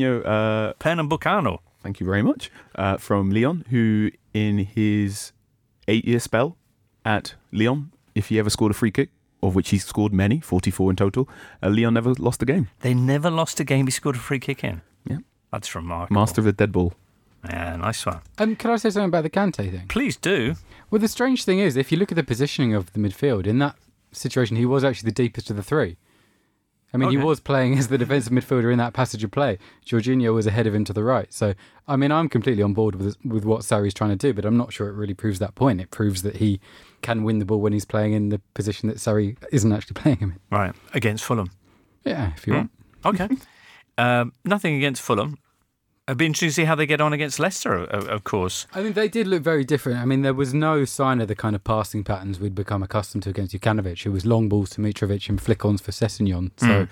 Speaker 1: Pernambucano.
Speaker 5: Thank you very much. From Lyon, who in his 8-year spell at Lyon, if he ever scored a free kick, of which he's scored many, 44 in total, Lyon never lost a game.
Speaker 1: They never lost a game he scored a free kick in?
Speaker 5: Yeah.
Speaker 1: That's remarkable.
Speaker 5: Master of the dead ball.
Speaker 1: Yeah, nice one.
Speaker 4: Can I say something about the Kante thing?
Speaker 1: Please do.
Speaker 4: Well, the strange thing is, if you look at the positioning of the midfield, in that situation, he was actually the deepest of the three. I mean, He was playing as the defensive midfielder in that passage of play. Jorginho was ahead of him to the right. So, I mean, I'm completely on board with what Sarri's trying to do, but I'm not sure it really proves that point. It proves that he can win the ball when he's playing in the position that Sarri isn't actually playing him in.
Speaker 1: Right, against Fulham.
Speaker 4: Yeah, if you want.
Speaker 1: Okay. Nothing against Fulham. It'd be interesting to see how they get on against Leicester, of course.
Speaker 4: I mean, they did look very different. I mean, there was no sign of the kind of passing patterns we'd become accustomed to against Jukanovic. It was long balls to Mitrovic and flick-ons for Sessegnon. So,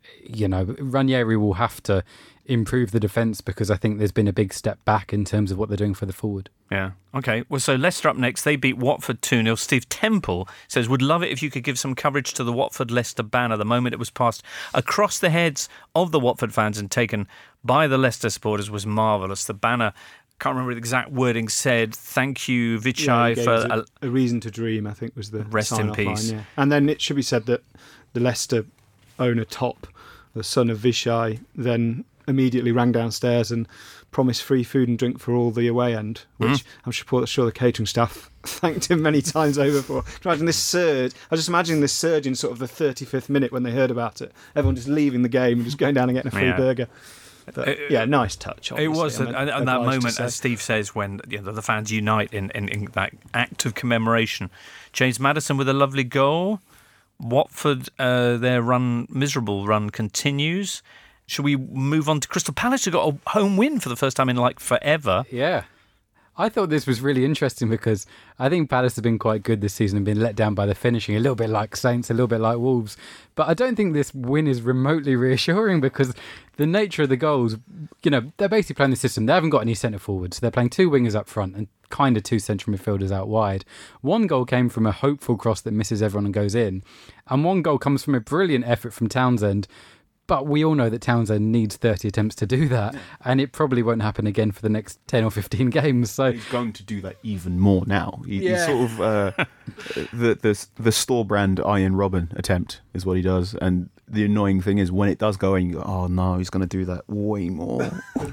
Speaker 4: Ranieri will have to improve the defence, because I think there's been a big step back in terms of what they're doing for the forward.
Speaker 1: Yeah, okay. Well, so Leicester up next. They beat Watford 2-0. Steve Temple says, would love it if you could give some coverage to the Watford-Leicester banner. The moment it was passed across the heads of the Watford fans and taken by the Leicester supporters was marvellous. The banner, can't remember the exact wording, said, thank you, Vichai, for
Speaker 3: a reason to dream, I think was the
Speaker 1: rest in peace.
Speaker 3: Line, yeah. And then it should be said that the Leicester owner, Top, the son of Vichai, then immediately rang downstairs and promised free food and drink for all the away end, which I'm sure the catering staff thanked him many times over for. Imagine this surge. I was just imagining this surge in sort of the 35th minute when they heard about it. Everyone just leaving the game and just going down and getting a free burger. But, nice touch.
Speaker 1: It was,
Speaker 3: obviously.
Speaker 1: and that moment, as Steve says, when the fans unite in that act of commemoration. James Maddison with a lovely goal. Watford, their miserable run continues. Should we move on to Crystal Palace, who got a home win for the first time in forever?
Speaker 4: Yeah. I thought this was really interesting because I think Palace have been quite good this season and been let down by the finishing, a little bit like Saints, a little bit like Wolves. But I don't think this win is remotely reassuring because the nature of the goals, they're basically playing the system. They haven't got any centre forwards. They're playing 2 wingers up front and kind of 2 central midfielders out wide. 1 goal came from a hopeful cross that misses everyone and goes in. And 1 goal comes from a brilliant effort from Townsend. But we all know that Townsend needs 30 attempts to do that, and it probably won't happen again for the next 10 or 15 games. So
Speaker 5: he's going to do that even more now. He's sort of the store brand Iron Robin attempt is what he does, and the annoying thing is when it does go in, you go, oh no, he's going to do that way more.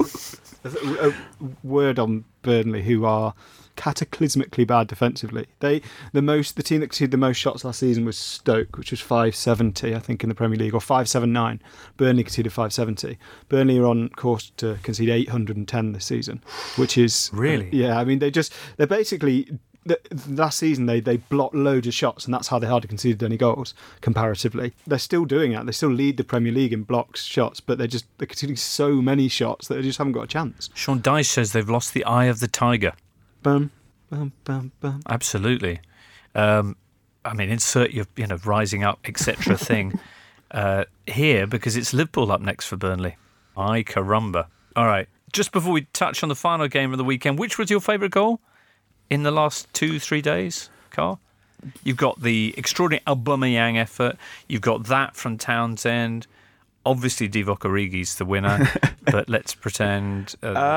Speaker 3: A word on Burnley, who are cataclysmically bad defensively. The team that conceded the most shots last season was Stoke, which was 570, I think, in the Premier League, or 579. Burnley conceded 570. Burnley are on course to concede 810 this season, which is
Speaker 1: really,
Speaker 3: I mean, they're basically. Last season they blocked loads of shots, and that's how they hardly conceded any goals comparatively. They're still doing that. They still lead the Premier League in blocks shots, but they're conceding so many shots that they just haven't got a chance.
Speaker 1: Sean Dyche says they've lost the eye of the tiger.
Speaker 3: Bum, bum, bum, bum.
Speaker 1: Absolutely. I mean, insert your rising up, etc. thing here, because it's Liverpool up next for Burnley. Ay caramba. All right. Just before we touch on the final game of the weekend, which was your favourite goal in the last 2-3 days, Carl? You've got the extraordinary Aubameyang effort. You've got that from Townsend. Obviously, Divock Origi's the winner, but let's pretend.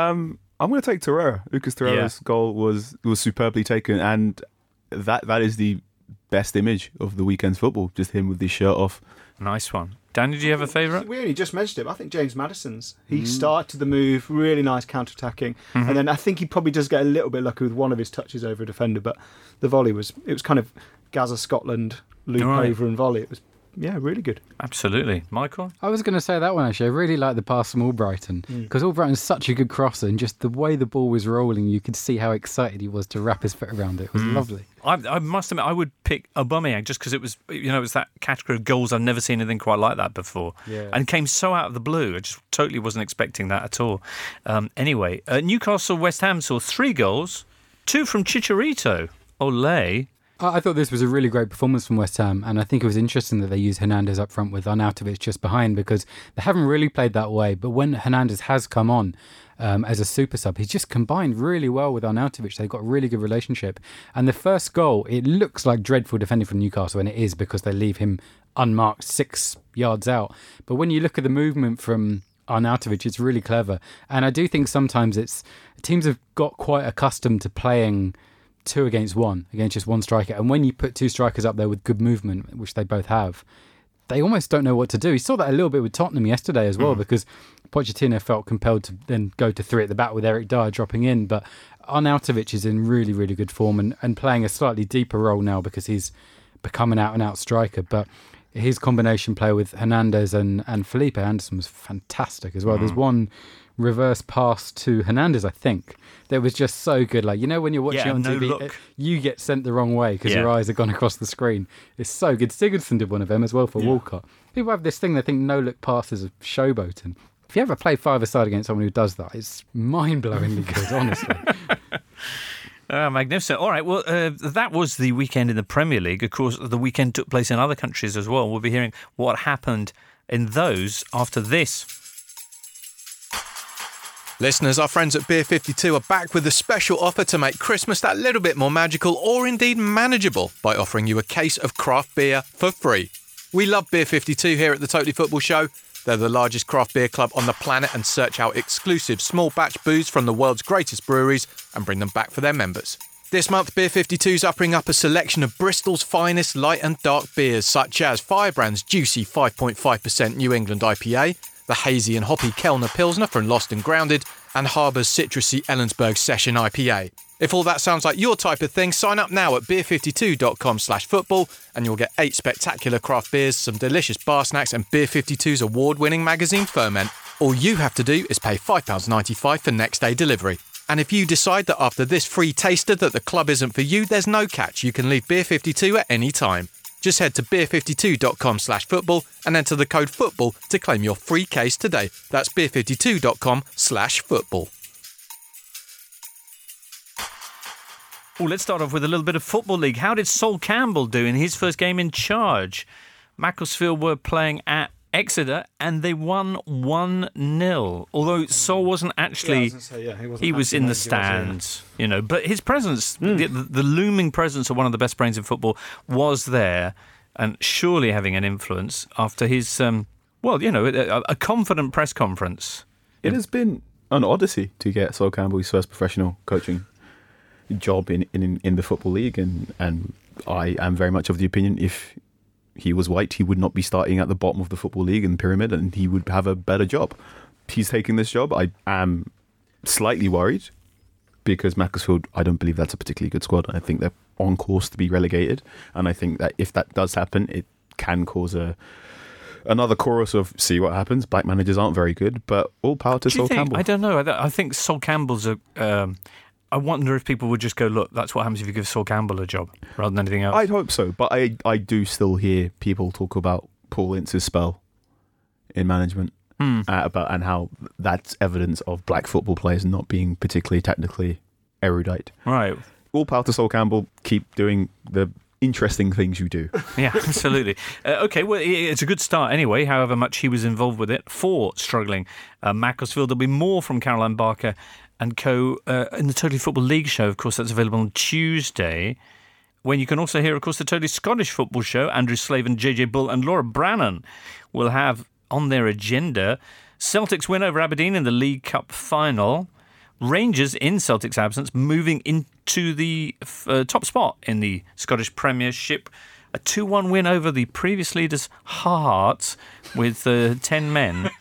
Speaker 5: I'm going to take Torreira. Lucas Torreira's goal was superbly taken, and that is the best image of the weekend's football. Just him with his shirt off.
Speaker 1: Nice one. Danny, do you have a favourite?
Speaker 3: We only just mentioned him. I think James Maddison's. He started the move, really nice counter-attacking, and then I think he probably does get a little bit lucky with one of his touches over a defender, but the volley was kind of Gaza Scotland loop over and volley. It was really good.
Speaker 1: Absolutely. Michael?
Speaker 4: I was going to say that one, actually. I really like the pass from Albrighton because Albrighton's such a good crosser, and just the way the ball was rolling, you could see how excited he was to wrap his foot around it. It was lovely.
Speaker 1: I must admit, I would pick Aubameyang just because it was, it was that category of goals. I've never seen anything quite like that before.
Speaker 4: Yeah.
Speaker 1: And came so out of the blue. I just totally wasn't expecting that at all. Anyway, Newcastle West Ham saw 3 goals, 2 from Chicharito. Olé.
Speaker 4: I thought this was a really great performance from West Ham, and I think it was interesting that they used Hernandez up front with Arnautovic just behind, because they haven't really played that way. But when Hernandez has come on as a super sub, he's just combined really well with Arnautovic. They've got a really good relationship. And the first goal, it looks like dreadful defending from Newcastle, and it is because they leave him unmarked 6 yards out. But when you look at the movement from Arnautovic, it's really clever. And I do think sometimes teams have got quite accustomed to playing 2 against 1, against just 1 striker. And when you put 2 strikers up there with good movement, which they both have, they almost don't know what to do. You saw that a little bit with Tottenham yesterday as well, because Pochettino felt compelled to then go to 3 at the back with Eric Dyer dropping in. But Arnautovic is in really, really good form and playing a slightly deeper role now because he's become an out-and-out striker. But his combination play with Hernandez and Felipe Anderson was fantastic as well. There's one reverse pass to Hernandez, I think, that was just so good. Like, when you're watching on TV, you get sent the wrong way because your eyes have gone across the screen. It's so good. Sigurdsson did one of them as well for Walcott. People have this thing, they think no-look passes are showboating. If you ever play 5-a-side against someone who does that, it's mind-blowingly good, honestly.
Speaker 1: Magnificent. All right, well, that was the weekend in the Premier League. Of course, the weekend took place in other countries as well. We'll be hearing what happened in those after this.
Speaker 6: Listeners, our friends at Beer 52 are back with a special offer to make Christmas that little bit more magical or indeed manageable by offering you a case of craft beer for free. We love Beer 52 here at the Totally Football Show. They're the largest craft beer club on the planet and search out exclusive small batch booze from the world's greatest breweries and bring them back for their members. This month, Beer 52 is upping up a selection of Bristol's finest light and dark beers, such as Firebrand's juicy 5.5% New England IPA, the hazy and hoppy Kellner Pilsner from Lost and Grounded, and Harbour's citrusy Ellensburg Session IPA. If all that sounds like your type of thing, sign up now at beer52.com/football and you'll get 8 spectacular craft beers, some delicious bar snacks and Beer 52's award-winning magazine Ferment. All you have to do is pay £5.95 for next day delivery. And if you decide that after this free taster that the club isn't for you, there's no catch. You can leave Beer 52 at any time. Just head to beer52.com/football and enter the code FOOTBALL to claim your free case today. That's beer52.com/football.
Speaker 1: Oh, let's start off with a little bit of Football League. How did Sol Campbell do in his first game in charge? Macclesfield were playing at Exeter and they won 1-0. Although Sol wasn't actually, he was in the stands, you know. But his presence, the looming presence of one of the best brains in football, was there, and surely having an influence after his, a confident press conference.
Speaker 5: It has been an odyssey to get Sol Campbell his first professional coaching job in the Football League, and I am very much of the opinion if he was white, he would not be starting at the bottom of the Football League in the pyramid, and he would have a better job. He's taking this job. I am slightly worried because Macclesfield, I don't believe that's a particularly good squad. I think they're on course to be relegated, and I think that if that does happen, it can cause another chorus of see what happens. Black managers aren't very good, but all power to Sol Campbell.
Speaker 1: I don't know. I think Sol Campbell's I wonder if people would just go, look, that's what happens if you give Sol Campbell a job, rather than anything else.
Speaker 5: I'd hope so, but I do still hear people talk about Paul Ince's spell in management, about and how that's evidence of black football players not being particularly technically erudite.
Speaker 1: Right.
Speaker 5: All power to Sol Campbell. Keep doing the interesting things you do.
Speaker 1: Yeah, absolutely. Okay, well, it's a good start anyway, however much he was involved with it for struggling Macclesfield. There'll be more from Caroline Barker and co. In the Totally Football League show. Of course, that's available on Tuesday, when you can also hear, of course, the Totally Scottish Football show. Andrew Slavin, JJ Bull and Laura Brannan will have on their agenda Celtic's win over Aberdeen in the League Cup final, Rangers, in Celtic's absence, moving into the top spot in the Scottish Premiership, a 2-1 win over the previous leaders Hearts with 10 men.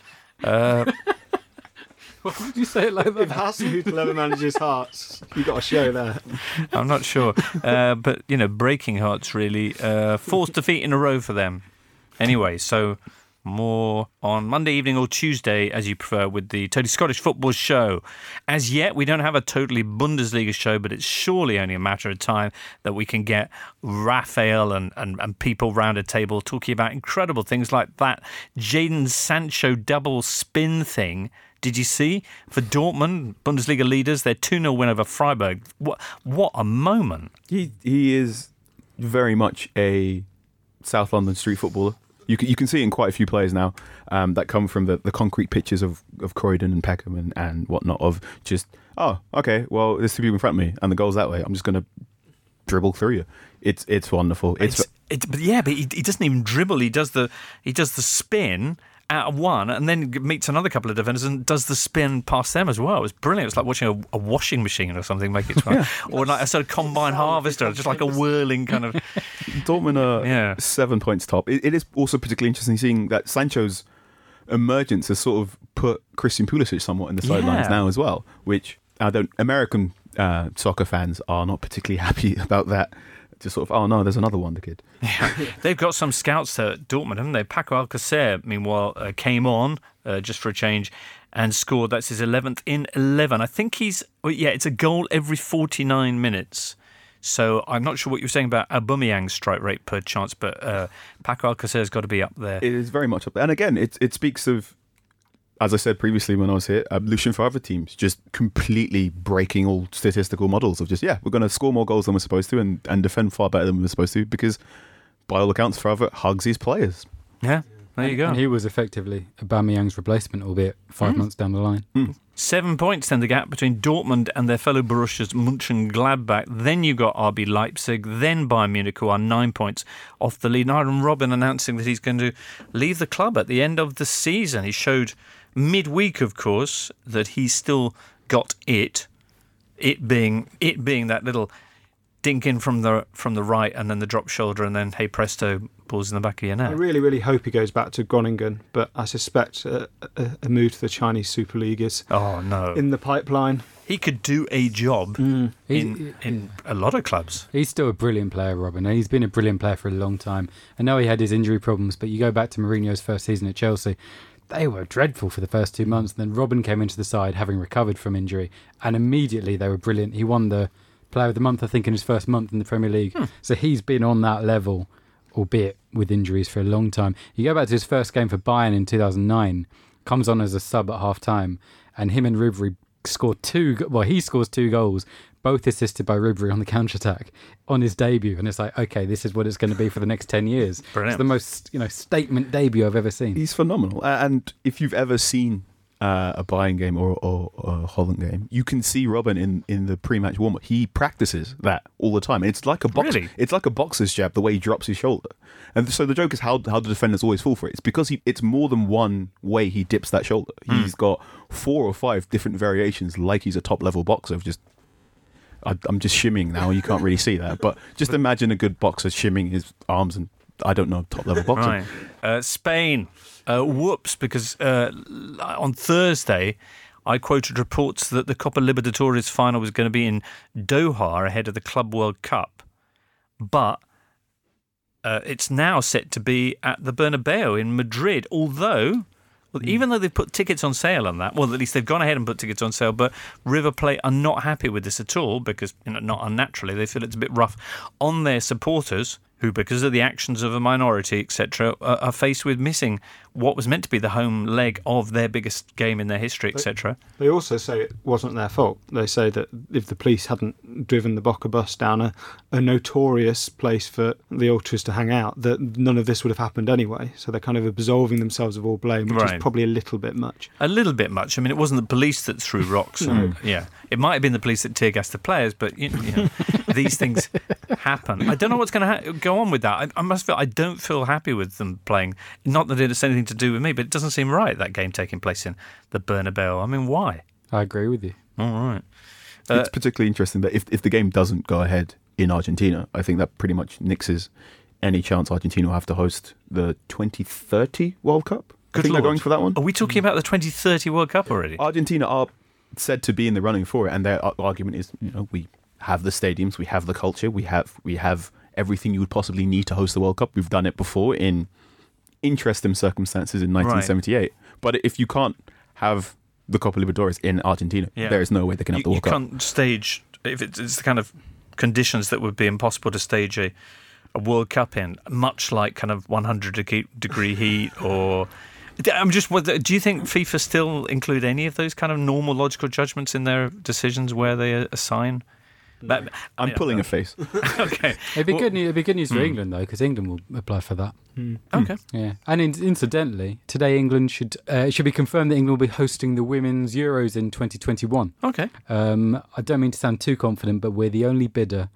Speaker 4: Why would you say it like that?
Speaker 3: If Hasenhüttl manages Hearts, you've got a show there.
Speaker 1: I'm not sure. But, breaking Hearts, really. Fourth defeat in a row for them. Anyway, so more on Monday evening or Tuesday, as you prefer, with the Totally Scottish Football show. As yet, we don't have a Totally Bundesliga show, but it's surely only a matter of time that we can get Raphael and people round a table talking about incredible things like that Jadon Sancho double spin thing. Did you see? For Dortmund, Bundesliga leaders, their 2-0 win over Freiburg. What a moment.
Speaker 5: He is very much a South London street footballer. You can see it in quite a few players now that come from the concrete pitches of Croydon and Peckham and whatnot, of just, oh, okay, well, there's two people in front of me and the goal's that way. I'm just going to dribble through you. It's wonderful. But
Speaker 1: he doesn't even dribble. He does the spin out of one and then meets another couple of defenders and does the spin past them as well. It was brilliant. It's like watching a washing machine or something make its way. Or like a sort of combine harvester, just like a whirling kind of...
Speaker 5: Dortmund are 7 points top. It is also particularly interesting seeing that Sancho's emergence has sort of put Christian Pulisic somewhat in the sidelines now as well, which American soccer fans are not particularly happy about that. Just sort of, oh no, there's another wonder kid.
Speaker 1: Yeah, they've got some scouts at Dortmund, haven't they? Paco Alcacer, meanwhile, came on just for a change and scored. That's his 11th in 11. I think it's a goal every 49 minutes. So I'm not sure what you were saying about Aubameyang's strike rate per chance, but Paco Alcacer's got to be up there.
Speaker 5: It is very much up there. And again, it speaks of, as I said previously when I was here, Lucien Favre teams just completely breaking all statistical models of just, we're going to score more goals than we're supposed to and defend far better than we're supposed to, because by all accounts, Favre hugs his players.
Speaker 1: Yeah, there you go.
Speaker 4: And he was effectively Aubameyang's replacement, albeit 5 months down the line.
Speaker 1: 7 points then the gap between Dortmund and their fellow Borussia's Mönchengladbach. Then you got RB Leipzig, then Bayern Munich, who are 9 points off the lead. And Arjen Robben announcing that he's going to leave the club at the end of the season. He showed midweek, of course, that he's still got it being that little dink in from the right and then the drop shoulder and then, hey presto, balls in the back of your net.
Speaker 3: I really, really hope he goes back to Groningen, but I suspect a move to the Chinese Super League is in the pipeline.
Speaker 1: He could do a job in a lot of clubs.
Speaker 4: He's still a brilliant player, Robin. He's been a brilliant player for a long time. I know he had his injury problems, but you go back to Mourinho's first season at Chelsea, they were dreadful for the first 2 months. And then Robben came into the side, having recovered from injury, and immediately they were brilliant. He won the Player of the Month, I think, in his first month in the Premier League. So he's been on that level, albeit with injuries, for a long time. You go back to his first game for Bayern in 2009, comes on as a sub at half-time, and him and Ribery scored he scores 2 goals, both assisted by Ribery on the counter-attack on his debut. And it's like, okay, this is what it's going to be for the next 10 years.
Speaker 1: Brilliant.
Speaker 4: It's the most statement debut I've ever seen.
Speaker 5: He's phenomenal. And if you've ever seen a Bayern game or a Holland game, you can see Robben in the pre-match warm-up. He practices that all the time. It's like a box.
Speaker 1: Really?
Speaker 5: It's like a boxer's jab, the way he drops his shoulder. And so the joke is how the defenders always fall for it. It's because it's more than one way he dips that shoulder. He's got 4 or 5 different variations, like he's a top-level boxer. I'm just shimmying now. You can't really see that, but just imagine a good boxer shimmying his arms and, I don't know, top-level boxing.
Speaker 1: Right. Spain. Whoops, because on Thursday I quoted reports that the Copa Libertadores final was going to be in Doha ahead of the Club World Cup, but it's now set to be at the Bernabeu in Madrid, although... Well, even though they've put tickets on sale on that, well, at least they've gone ahead and put tickets on sale, but River Plate are not happy with this at all because, not unnaturally, they feel it's a bit rough on their supporters who, because of the actions of a minority, etc., are faced with missing what was meant to be the home leg of their biggest game in their history, etc.
Speaker 3: They also say it wasn't their fault. They say that if the police hadn't driven the Boca bus down a notorious place for the ultras to hang out, that none of this would have happened anyway. So they're kind of absolving themselves of all blame, which is probably a little bit much.
Speaker 1: A little bit much. I mean, it wasn't the police that threw rocks. Yeah, it might have been the police that tear gassed the players, but these things happen. I don't know what's going to go on with that. I must feel I don't feel happy with them playing. Not that it has anything to do with me, but it doesn't seem right, that game taking place in the Bernabeu. I mean, why?
Speaker 4: I agree with you.
Speaker 1: All right.
Speaker 5: It's particularly interesting that if the game doesn't go ahead in Argentina, I think that pretty much nixes any chance Argentina will have to host the 2030 World Cup. I think they're going for that one.
Speaker 1: Are we talking about the 2030 World Cup already?
Speaker 5: Argentina are said to be in the running for it, and their argument is, we have the stadiums, we have the culture, we have everything you would possibly need to host the World Cup. We've done it before in interesting circumstances in 1978. Right. But if you can't have the Copa Libertadores in Argentina, there is no way they can have the World Cup.
Speaker 1: You can't stage, if it's the kind of conditions that would be impossible to stage a World Cup in, much like kind of 100-degree heat or... do you think FIFA still include any of those kind of normal logical judgments in their decisions where they assign?
Speaker 5: I'm pulling a face.
Speaker 1: Okay.
Speaker 4: It'd be good news for England, though, because England will apply for that.
Speaker 1: Okay.
Speaker 4: Yeah. And incidentally, today England it should be confirmed that England will be hosting the Women's Euros in 2021.
Speaker 1: Okay.
Speaker 4: I don't mean to sound too confident, but we're the only bidder.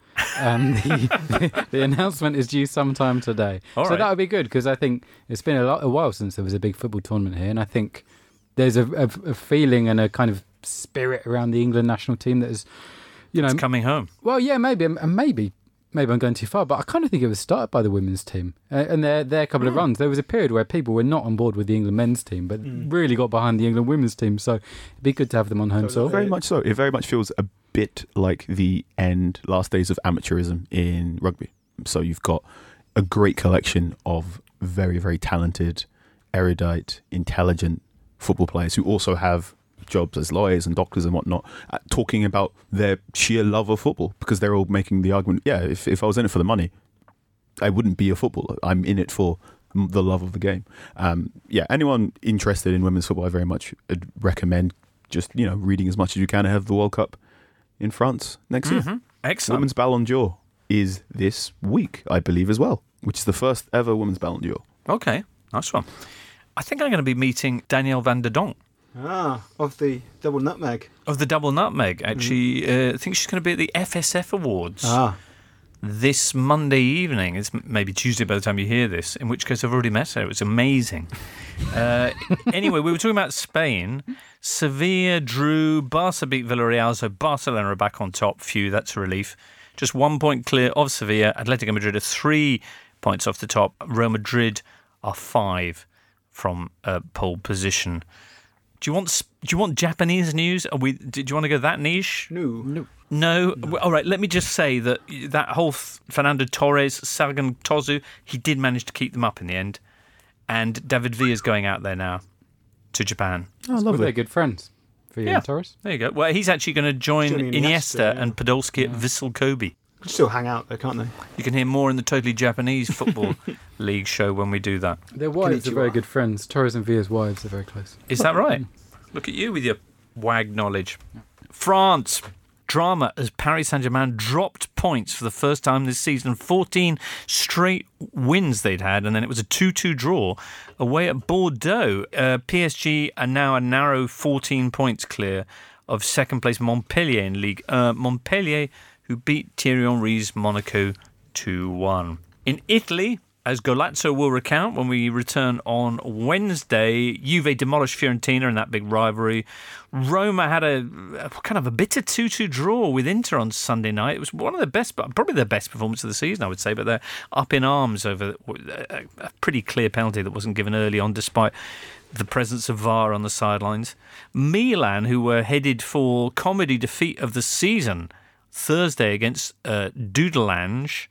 Speaker 4: The announcement is due sometime today.
Speaker 1: All
Speaker 4: so
Speaker 1: right.
Speaker 4: that would be good, because I think it's been a while since there was a big football tournament here, and I think there's a feeling and a kind of spirit around the England national team that is...
Speaker 1: it's coming home.
Speaker 4: Well, yeah, maybe I'm going too far, but I kind of think it was started by the women's team and their couple of runs. There was a period where people were not on board with the England men's team, but really got behind the England women's team. So it'd be good to have them on home soil.
Speaker 5: Very much so. It very much feels a bit like the last days of amateurism in rugby. So you've got a great collection of very, very talented, erudite, intelligent football players who also have jobs as lawyers and doctors and whatnot, talking about their sheer love of football, because they're all making the argument, if I was in it for the money, I wouldn't be a footballer. I'm in it for the love of the game. Anyone interested in women's football, I very much recommend just reading as much as you can ahead of the World Cup in France next year.
Speaker 1: Excellent.
Speaker 5: Women's Ballon d'Or is this week, I believe, as well, which is the first ever Women's Ballon d'Or.
Speaker 1: Okay, nice one. I think I'm going to be meeting Danielle van der Donk.
Speaker 3: Of the Double Nutmeg.
Speaker 1: Of the Double Nutmeg, actually. I think she's going to be at the FSF Awards this Monday evening. It's maybe Tuesday by the time you hear this, in which case I've already met her. It was amazing. Anyway, we were talking about Spain. Sevilla drew, Barca beat Villarreal, so Barcelona are back on top. Phew, that's a relief. Just 1 point clear of Sevilla. Atletico Madrid are 3 points off the top. Real Madrid are 5 from pole position. Do you want Japanese news? Do you want to go that niche? No. All right, let me just say that whole Fernando Torres, Sagan Tozu, he did manage to keep them up in the end. And David Villa's going out there now. to Japan.
Speaker 5: Oh,
Speaker 4: Well,
Speaker 5: lovely.
Speaker 4: they're good friends for you,
Speaker 1: Yeah.
Speaker 4: Torres.
Speaker 1: There you go. Well, he's actually going to join
Speaker 3: Joining
Speaker 1: Iniesta
Speaker 3: Iniesta, yeah.
Speaker 1: and Podolski at Vissel Kobe.
Speaker 3: Could still hang out there, can't they?
Speaker 1: You can hear more in the Totally Japanese Football League show when we do that.
Speaker 4: Their wives are
Speaker 3: Konnichiwa.
Speaker 4: very good friends. Torres and Villa's wives are very close.
Speaker 1: Is that right? Look at you with your wag knowledge. France. Drama as Paris Saint-Germain dropped points for the first time this season. 14 straight wins they'd had, and then it was a 2-2 draw away at Bordeaux. PSG are now a narrow 14 points clear of second place Montpellier in Ligue 1. Montpellier, who beat Thierry Henry's Monaco 2-1. In Italy, as Golazzo will recount when we return on Wednesday, Juve demolished Fiorentina in that big rivalry. Roma had a kind of a bitter 2-2 draw with Inter on Sunday night. It was one of the best, probably their best performance of the season, I would say, but they're up in arms over a pretty clear penalty that wasn't given early on, despite the presence of VAR on the sidelines. Milan, who were headed for comedy defeat of the season Thursday against Dudelange.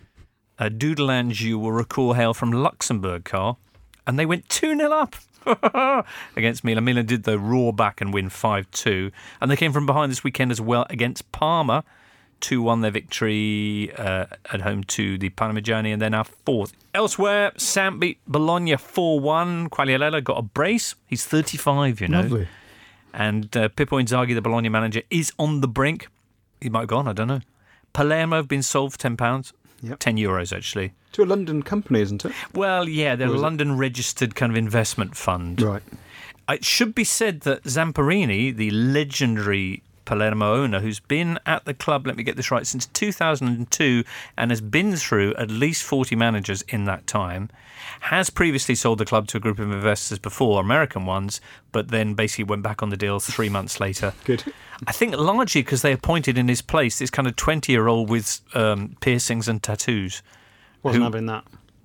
Speaker 1: Dudelange, you will recall, hail from Luxembourg, Carl, and they went 2-0 up against Milan. Milan did, though, roar back and win 5-2, and they came from behind this weekend as well against Parma. 2-1 their victory at home to the Parmigiani, and they're now fourth. Elsewhere, Samp beat Bologna 4-1. Quagliarella got a brace. He's 35, you know.
Speaker 5: Lovely.
Speaker 1: And Pippo Inzaghi, the Bologna manager, is on the brink. He might have gone, I don't know. Palermo have been sold for £10.
Speaker 3: Yep.
Speaker 1: €10 actually.
Speaker 3: To a London company, isn't it?
Speaker 1: Well, yeah, they're a London-registered kind of investment fund.
Speaker 3: Right.
Speaker 1: It should be said that Zamparini, the legendary Palermo owner, who's been at the club, let me get this right, since 2002 and has been through at least 40 managers in that time, has previously sold the club to a group of investors before, American ones, but then basically went back on the deal 3 months later.
Speaker 3: Good.
Speaker 1: I think largely because they appointed in his place this kind of 20-year-old with piercings and tattoos.
Speaker 3: Wasn't having that.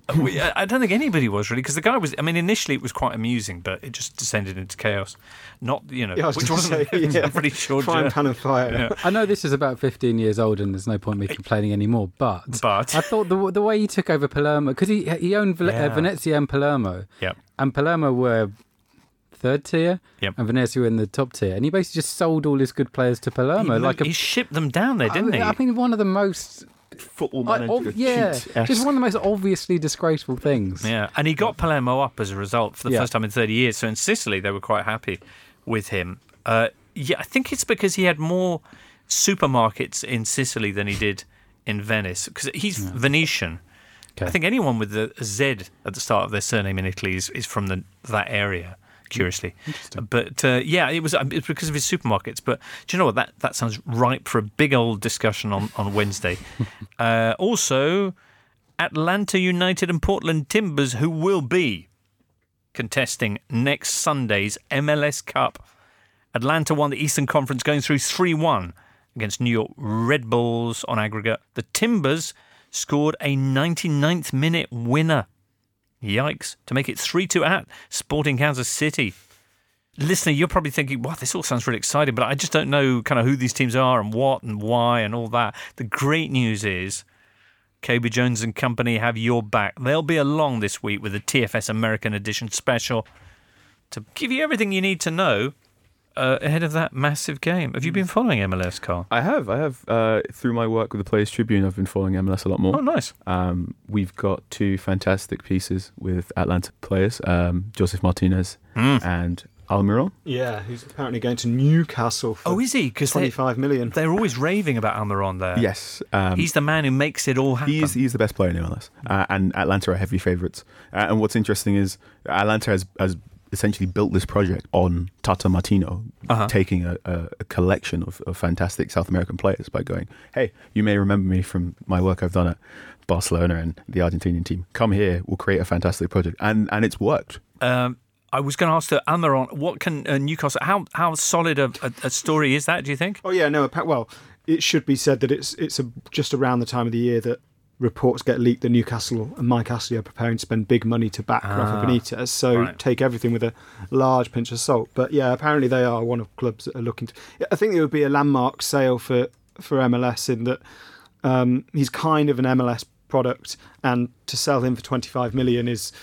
Speaker 1: I don't think anybody was really, because the guy was, I mean, initially it was quite amusing, but it just descended into chaos. Not, you know,
Speaker 3: Yeah, I was
Speaker 1: which
Speaker 3: gonna
Speaker 1: wasn't
Speaker 3: say, yeah.
Speaker 1: a pretty short
Speaker 3: Frying
Speaker 1: journey.
Speaker 3: pan and fire.
Speaker 1: Yeah.
Speaker 4: I know this is about 15 years old and there's no point me complaining anymore, but I thought the way he took over Palermo, because he owned Venezia and Palermo,
Speaker 1: Yep.
Speaker 4: and Palermo were third tier,
Speaker 1: Yep.
Speaker 4: and Venezia were in the top tier, and he basically just sold all his good players to Palermo.
Speaker 1: He shipped them down there, didn't he?
Speaker 4: I mean, one of the most...
Speaker 5: Football manager.
Speaker 4: just one of the most obviously disgraceful things.
Speaker 1: Yeah, and he got Palermo up as a result for the first time in 30 years. So in Sicily, they were quite happy with him. I think it's because he had more supermarkets in Sicily than he did in Venice, because he's Venetian.
Speaker 4: Okay.
Speaker 1: I think anyone with a Z at the start of their surname in Italy is from that area. Curiously, but it was because of his supermarkets. But do you know what? That sounds ripe for a big old discussion on Wednesday. Also, Atlanta United and Portland Timbers, who will be contesting next Sunday's MLS Cup. Atlanta won the Eastern Conference, going through 3-1 against New York Red Bulls on aggregate. The Timbers scored a 99th minute winner. Yikes, to make it 3-2 at Sporting Kansas City. Listener, you're probably thinking, wow, this all sounds really exciting, but I just don't know kind of who these teams are and what and why and all that. The great news is Kobe Jones and company have your back. They'll be along this week with the TFS American Edition special to give you everything you need to know ahead of that massive game. Have you been following MLS, Carl?
Speaker 5: I have. Through my work with the Players Tribune, I've been following MLS a lot more.
Speaker 1: Oh, nice.
Speaker 5: We've got two fantastic pieces with Atlanta players, Joseph Martinez and Almiron.
Speaker 3: Yeah, who's apparently going to Newcastle for
Speaker 1: is he? Because
Speaker 3: 25 million.
Speaker 1: They're always raving about Almiron there.
Speaker 5: Yes.
Speaker 1: He's the man who makes it all happen.
Speaker 5: He's the best player in MLS. And Atlanta are heavy favourites. And what's interesting is Atlanta has essentially built this project on Tata Martino taking a collection of fantastic South American players by going, hey, you may remember me from my work I've done at Barcelona and the Argentinian team. Come here, we'll create a fantastic project. And it's worked.
Speaker 1: I was going to ask Almiron, what can Newcastle, how solid a story is that, do you think?
Speaker 3: Oh, yeah, no, well, it should be said that it's just around the time of the year that reports get leaked that Newcastle and Mike Ashley are preparing to spend big money to back Rafa Benitez, so take everything with a large pinch of salt. But yeah, apparently they are one of clubs that are looking to... I think it would be a landmark sale for MLS in that he's kind of an MLS product, and to sell him for 25 million is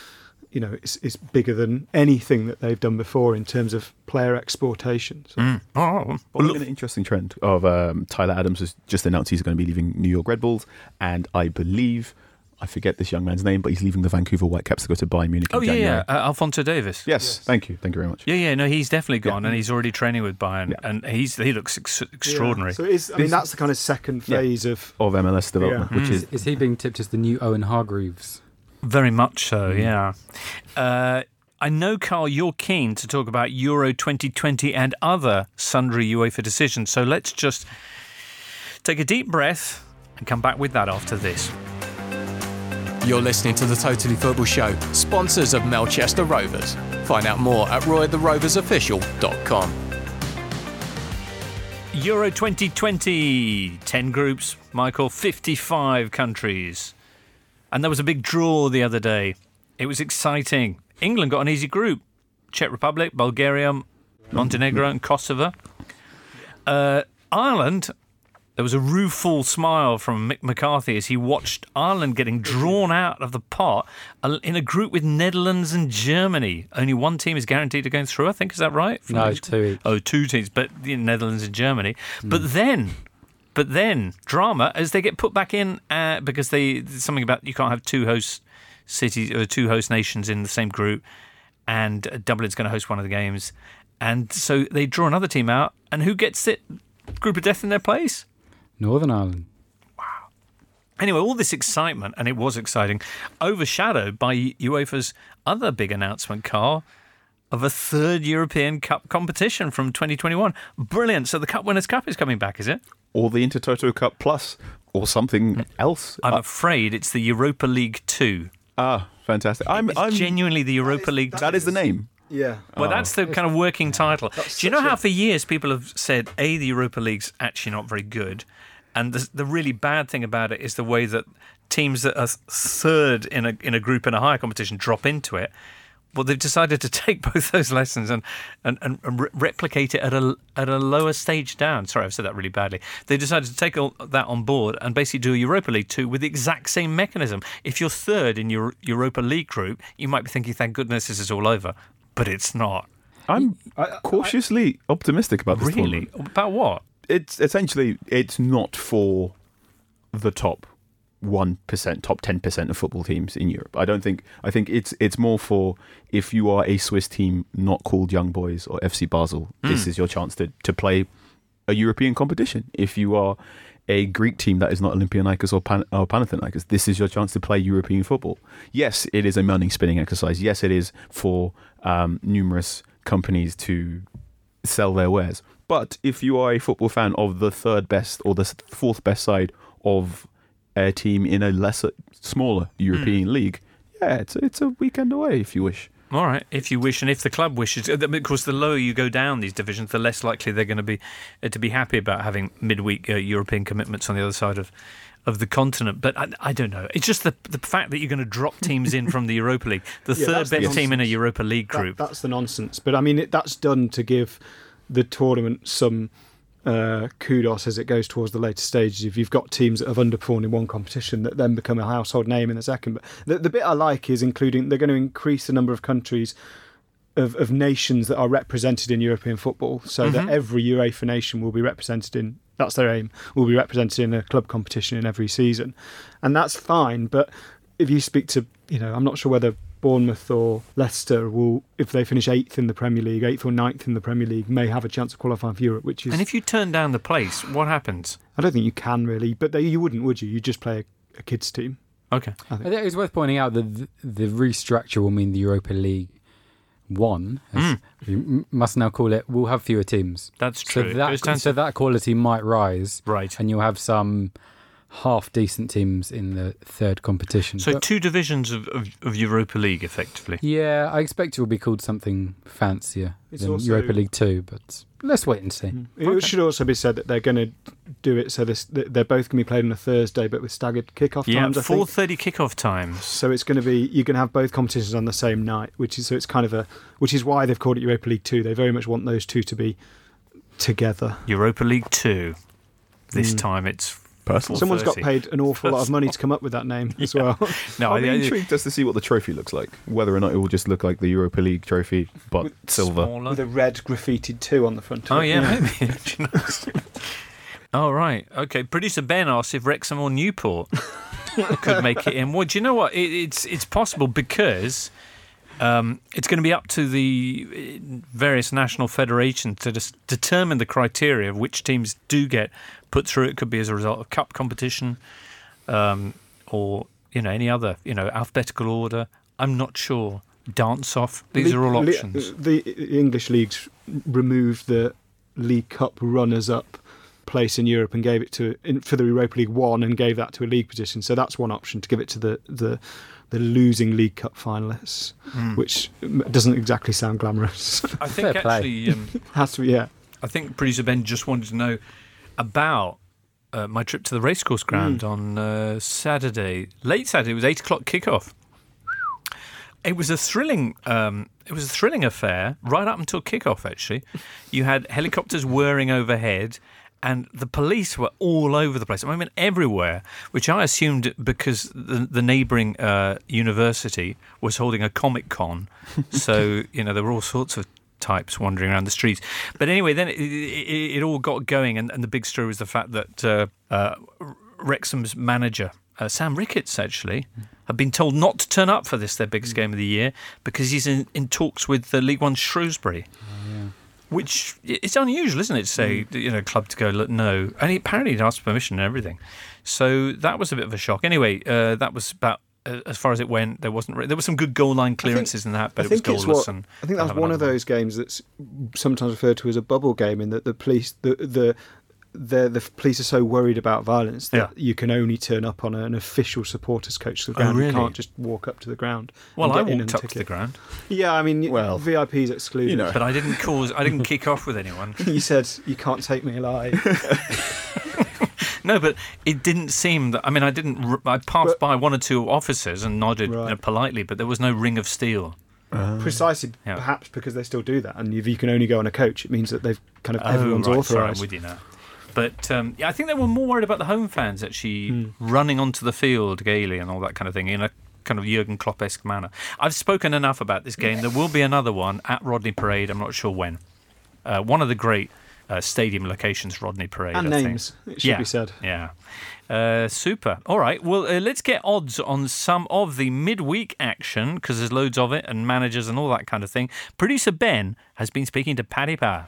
Speaker 3: it's bigger than anything that they've done before in terms of player exportation. So.
Speaker 5: Well, look at an interesting trend of Tyler Adams has just announced he's going to be leaving New York Red Bulls, and I believe, I forget this young man's name, but he's leaving the Vancouver Whitecaps to go to Bayern Munich in January.
Speaker 1: Alphonso Davies.
Speaker 5: Yes, thank you very much.
Speaker 1: No, he's definitely gone, and he's already training with Bayern, and he looks extraordinary.
Speaker 3: So that's the kind of second phase of
Speaker 5: MLS development, which
Speaker 4: is he being tipped as the new Owen Hargreaves?
Speaker 1: Very much so, yeah. I know, Carl, you're keen to talk about Euro 2020 and other sundry UEFA decisions, so let's just take a deep breath and come back with that after this.
Speaker 6: You're listening to the Totally Football Show, sponsors of Melchester Rovers. Find out more at roytheroversofficial.com.
Speaker 1: Euro 2020, 10 groups, Michael, 55 countries. And there was a big draw the other day. It was exciting. England got an easy group. Czech Republic, Bulgaria, Montenegro and Kosovo. Ireland, there was a rueful smile from Mick McCarthy as he watched Ireland getting drawn out of the pot in a group with Netherlands and Germany. Only one team is guaranteed to go through, I think. Is that right?
Speaker 4: No, two each.
Speaker 1: Oh, two teams, but Netherlands and Germany. But then, drama as they get put back in because there's something about you can't have two host cities or two host nations in the same group, and Dublin's going to host one of the games, and so they draw another team out, and who gets it? Group of death in their place?
Speaker 4: Northern Ireland.
Speaker 1: Wow. Anyway, all this excitement, and it was exciting, overshadowed by UEFA's other big announcement, Carl, of a third European Cup competition from 2021. Brilliant. So the Cup Winners' Cup is coming back, is it?
Speaker 5: Or the Intertoto Cup Plus, or something else.
Speaker 1: I'm afraid it's the Europa League 2.
Speaker 5: Ah, fantastic. I'm
Speaker 1: genuinely the Europa League 2.
Speaker 5: That is the name.
Speaker 3: Yeah.
Speaker 1: Well, that's the kind of working title. Do you know how for years people have said, the Europa League's actually not very good, and the really bad thing about it is the way that teams that are third in a group in a higher competition drop into it. Well, they've decided to take both those lessons and replicate it at a lower stage down. Sorry, I've said that really badly. They decided to take all that on board and basically do a Europa League 2 with the exact same mechanism. If you're third in your Europa League group, you might be thinking, thank goodness this is all over. But it's not.
Speaker 5: I'm cautiously optimistic about this
Speaker 1: tournament. Really? About what?
Speaker 5: It's essentially, it's not for the top 1%, top 10% of football teams in Europe. I think it's more for if you are a Swiss team not called Young Boys or FC Basel, this is your chance to play a European competition. If you are a Greek team that is not Olympiacos or Panathinaikos, this is your chance to play European football. Yes, it is a money spinning exercise. Yes, it is for numerous companies to sell their wares. But if you are a football fan of the third best or the fourth best side of a team in a smaller European league, it's a weekend away if you wish.
Speaker 1: All right, if you wish, and if the club wishes. Of course, the lower you go down these divisions, the less likely they're going to be to be happy about having midweek European commitments on the other side of the continent. But I don't know. It's just the fact that you're going to drop teams in from the Europa League, the third best team in a Europa League group.
Speaker 3: That's the nonsense. But I mean, that's done to give the tournament some kudos as it goes towards the later stages. If you've got teams that have underperformed in one competition that then become a household name in the second. But the bit I like is including, they're going to increase the number of countries of nations that are represented in European football, so that every UEFA nation will be represented in, that's their aim, will be represented in a club competition in every season. And that's fine, but if you speak to, I'm not sure whether Bournemouth or Leicester will, if they finish 8th in the Premier League, 8th or 9th in the Premier League, may have a chance of qualifying for Europe, which is...
Speaker 1: And if you turn down the place, what happens?
Speaker 3: I don't think you can really, but you wouldn't, would you? You'd just play a kids' team.
Speaker 1: Okay.
Speaker 4: I think it's worth pointing out that the restructure will mean the Europa League 1, as we must now call it, will have fewer teams.
Speaker 1: That's true.
Speaker 4: So that quality might rise.
Speaker 1: Right.
Speaker 4: And you'll have some half-decent teams in the third competition.
Speaker 1: So two divisions of Europa League, effectively.
Speaker 4: Yeah, I expect it will be called something fancier than Europa League 2, but let's wait and see.
Speaker 3: It should also be said that they're going to do it so they're both going to be played on a Thursday, but with staggered kick-off times, I think.
Speaker 1: 4:30 kick-off times.
Speaker 3: So it's going to be, you can have both competitions on the same night, which is why they've called it Europa League 2. They very much want those two to be together.
Speaker 1: Europa League 2. This time it's
Speaker 5: Personal.
Speaker 3: Someone's got
Speaker 1: 4:30.
Speaker 3: paid an awful lot of money to come up with that name as well.
Speaker 1: No,
Speaker 5: I'd be intrigued as to see what the trophy looks like. Whether or not it will just look like the Europa League trophy, but silver.
Speaker 1: Smaller.
Speaker 3: With a red graffitied 2 on the front of
Speaker 1: Oh
Speaker 3: it.
Speaker 1: yeah, maybe. Oh right, okay. Producer Ben asked if Wrexham or Newport could make it in. Well, do you know what? It's possible because it's going to be up to the various national federations to just determine the criteria of which teams do get put through. It could be as a result of cup competition, or any other alphabetical order. I'm not sure. Dance off. These are all options.
Speaker 3: The English leagues removed the League Cup runners-up place in Europe and gave it for the Europa League 1 and gave that to a league position. So that's one option, to give it to the losing League Cup finalists, which doesn't exactly sound glamorous.
Speaker 1: I think
Speaker 4: Fair play.
Speaker 1: actually,
Speaker 3: Has to be, yeah.
Speaker 1: I think producer Ben just wanted to know about my trip to the racecourse ground on Saturday, late Saturday. It was 8:00 kickoff. It was a thrilling. It was a thrilling affair right up until kickoff. Actually, you had helicopters whirring overhead, and the police were all over the place. I mean, everywhere. Which I assumed because the neighbouring university was holding a Comic-Con, so there were all sorts of types wandering around the streets. But anyway, then it all got going, and the big story was the fact that Wrexham's manager, Sam Ricketts, actually, had been told not to turn up for their biggest game of the year, because he's in talks with League One Shrewsbury. Which it's unusual, isn't it, to say a club to go, look, no. And apparently he'd asked permission and everything. So that was a bit of a shock. Anyway, that was about as far as it went. There were some good goal line clearances in that, but it was goalless.
Speaker 3: I think that's one of those games that's sometimes referred to as a bubble game, in that the police the police are so worried about violence that you can only turn up on an official supporters coach to the ground.
Speaker 1: Oh, really?
Speaker 3: You can't just walk up to the ground.
Speaker 1: Well,
Speaker 3: and
Speaker 1: I
Speaker 3: get in
Speaker 1: walked
Speaker 3: and
Speaker 1: up to
Speaker 3: ticket.
Speaker 1: the ground,
Speaker 3: Yeah, I mean,
Speaker 5: Well,
Speaker 3: VIPs excluded.
Speaker 1: but I didn't kick off with anyone.
Speaker 3: You said you can't take me alive.
Speaker 1: No, but it didn't seem that. I mean, I passed by one or two officers and nodded
Speaker 3: Right.
Speaker 1: politely, but there was no ring of steel.
Speaker 3: Precisely,
Speaker 1: Yeah.
Speaker 3: perhaps because they still do that, and if you can only go on a coach, it means that they've kind of everyone's
Speaker 1: Sorry, I'm
Speaker 3: authorised.
Speaker 1: with you now. But I think they were more worried about the home fans actually running onto the field gaily and all that kind of thing in a kind of Jurgen Klopp-esque manner. I've spoken enough about this game. There will be another one at Rodney Parade. I'm not sure when. One of the great stadium locations, Rodney Parade.
Speaker 3: And
Speaker 1: I think.
Speaker 3: names, it should be said.
Speaker 1: Yeah. Super. All right. Well, let's get odds on some of the midweek action, because there's loads of it, and managers and all that kind of thing. Producer Ben has been speaking to Paddy Power.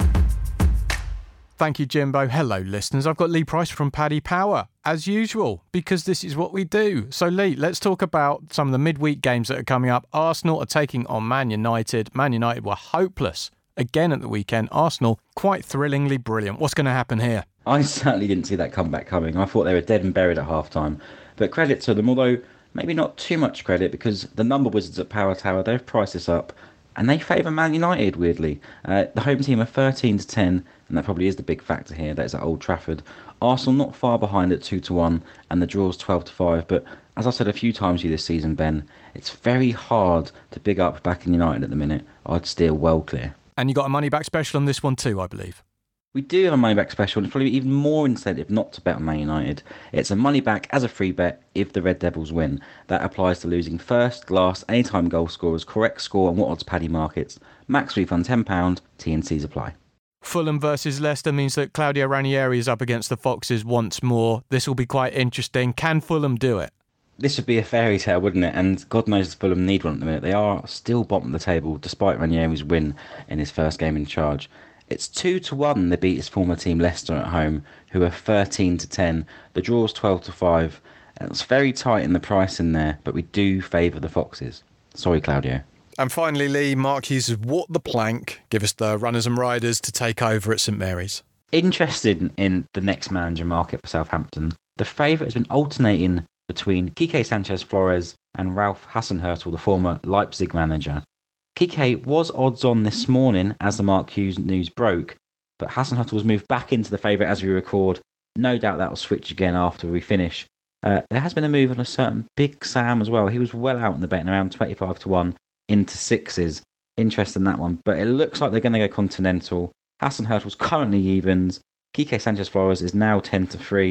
Speaker 6: Thank you, Jimbo. Hello, listeners. I've got Lee Price from Paddy Power, as usual, because this is what we do. So, Lee, let's talk about some of the midweek games that are coming up. Arsenal are taking on Man United. Man United were hopeless again at the weekend. Arsenal, quite thrillingly brilliant. What's going to happen here?
Speaker 9: I certainly didn't see that comeback coming. I thought they were dead and buried at half-time. But credit to them, although maybe not too much credit, because the number wizards at Power Tower, they've priced this up, and they favour Man United, weirdly. The home team are 13-10, and that probably is the big factor here. That is at Old Trafford. Arsenal not far behind at 2-1, and the draw's 12-5. But as I've said a few times to you this season, Ben, it's very hard to big up backing United at the minute. I'd steer well clear.
Speaker 6: And you got a money-back special on this one too, I believe.
Speaker 9: We do have a money back special, and it's probably even more incentive not to bet on Man United. It's a money back as a free bet if the Red Devils win. That applies to losing first, last, anytime goal scorers, correct score and what odds Paddy markets. Max refund £10, T&Cs apply.
Speaker 6: Fulham versus Leicester means that Claudio Ranieri is up against the Foxes once more. This will be quite interesting. Can Fulham do it?
Speaker 9: This would be a fairy tale, wouldn't it? And God knows Fulham need one at the minute. They are still bottom of the table, despite Ranieri's win in his first game in charge. It's 2-1 they beat his former team Leicester at home, who are 13-10. The draw's 12-5. It's very tight in the price in there, but we do favour the Foxes. Sorry, Claudio.
Speaker 6: And finally, Lee, Mark Hughes has walked the plank. Give us the runners and riders to take over at St Mary's.
Speaker 9: Interested in the next manager market for Southampton. The favourite has been alternating between Quique Sanchez-Flores and Ralph Hasenhüttl, the former Leipzig manager. Quique was odds on this morning as the Mark Hughes news broke, but Hasenhüttl was moved back into the favourite as we record. No doubt that will switch again after we finish. There has been a move on a certain Big Sam as well. He was well out in the betting, around 25-1 into sixes. Interest in that one, but it looks like they're going to go continental. Hasenhüttl's currently evens. Quique Sanchez-Flores is now 10-3.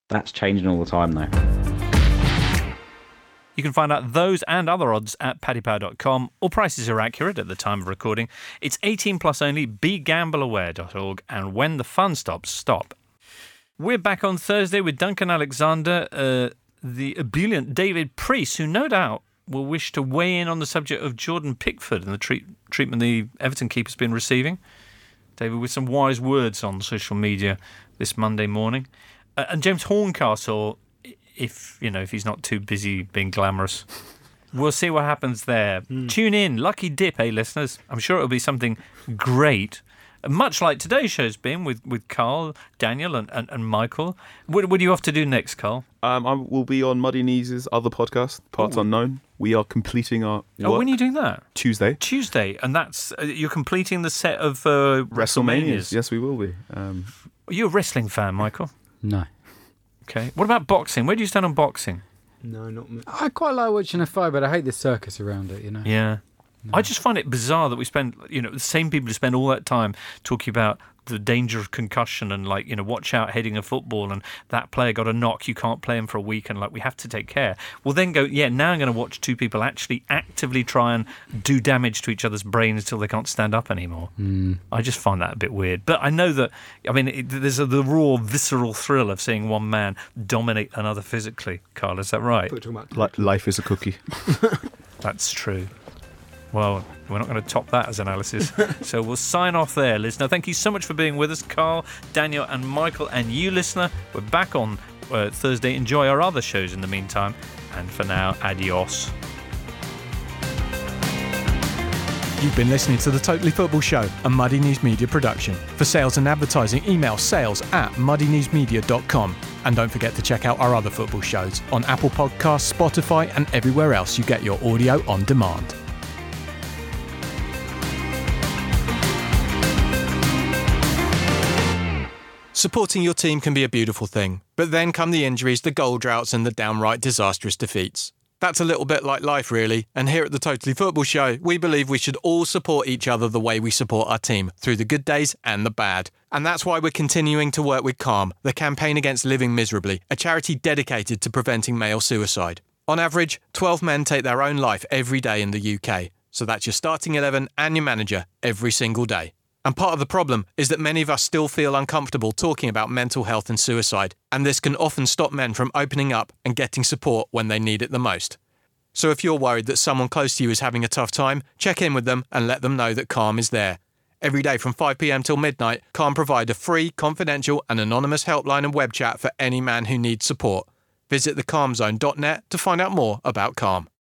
Speaker 9: That's changing all the time, though.
Speaker 1: You can find out those and other odds at paddypower.com. All prices are accurate at the time of recording. It's 18 plus only, begambleaware.org, and when the fun stops, stop. We're back on Thursday with Duncan Alexander, the ebullient David Priest, who no doubt will wish to weigh in on the subject of Jordan Pickford and the treatment the Everton keeper's been receiving. David, with some wise words on social media this Monday morning. And James Horncastle, if he's not too busy being glamorous. We'll see what happens there. Tune in. Lucky dip, listeners? I'm sure it'll be something great. Much like today's show's been with Carl, Daniel and Michael. What are you off to do next, Carl?
Speaker 5: I will be on Muddy Knees' other podcast, Parts Unknown. We are completing our work.
Speaker 1: When are you doing that?
Speaker 5: Tuesday.
Speaker 1: And that's you're completing the set of
Speaker 5: WrestleManias. Yes, we will be.
Speaker 1: Are you a wrestling fan, Michael?
Speaker 4: No.
Speaker 1: Okay. What about boxing? Where do you stand on boxing?
Speaker 3: No, not me.
Speaker 4: I quite like watching a fight, but I hate the circus around it,
Speaker 1: Yeah. No. I just find it bizarre that we spend, the same people who spend all that time talking about the danger of concussion and, watch out heading a football and that player got a knock, you can't play him for a week and, we have to take care. Well, then go, now I'm going to watch two people actually actively try and do damage to each other's brains until they can't stand up anymore. I just find that a bit weird. But I know that, there's the raw, visceral thrill of seeing one man dominate another physically. Carl, is that right?
Speaker 5: Life is a cookie.
Speaker 1: That's true. Well, we're not going to top that as analysis. So we'll sign off there, listener. Thank you so much for being with us, Carl, Daniel and Michael. And you, listener, we're back on Thursday. Enjoy our other shows in the meantime. And for now, adios.
Speaker 10: You've been listening to The Totally Football Show, a Muddy Knees Media production. For sales and advertising, email sales@muddykneesmedia.com. And don't forget to check out our other football shows on Apple Podcasts, Spotify and everywhere else you get your audio on demand.
Speaker 6: Supporting your team can be a beautiful thing, but then come the injuries, the goal droughts and the downright disastrous defeats. That's a little bit like life, really, and here at the Totally Football Show, we believe we should all support each other the way we support our team, through the good days and the bad. And that's why we're continuing to work with CALM, the Campaign Against Living Miserably, a charity dedicated to preventing male suicide. On average, 12 men take their own life every day in the UK, so that's your starting 11 and your manager every single day. And part of the problem is that many of us still feel uncomfortable talking about mental health and suicide, and this can often stop men from opening up and getting support when they need it the most. So if you're worried that someone close to you is having a tough time, check in with them and let them know that CALM is there. Every day from 5 p.m. till midnight, CALM provide a free, confidential and anonymous helpline and web chat for any man who needs support. Visit thecalmzone.net to find out more about CALM.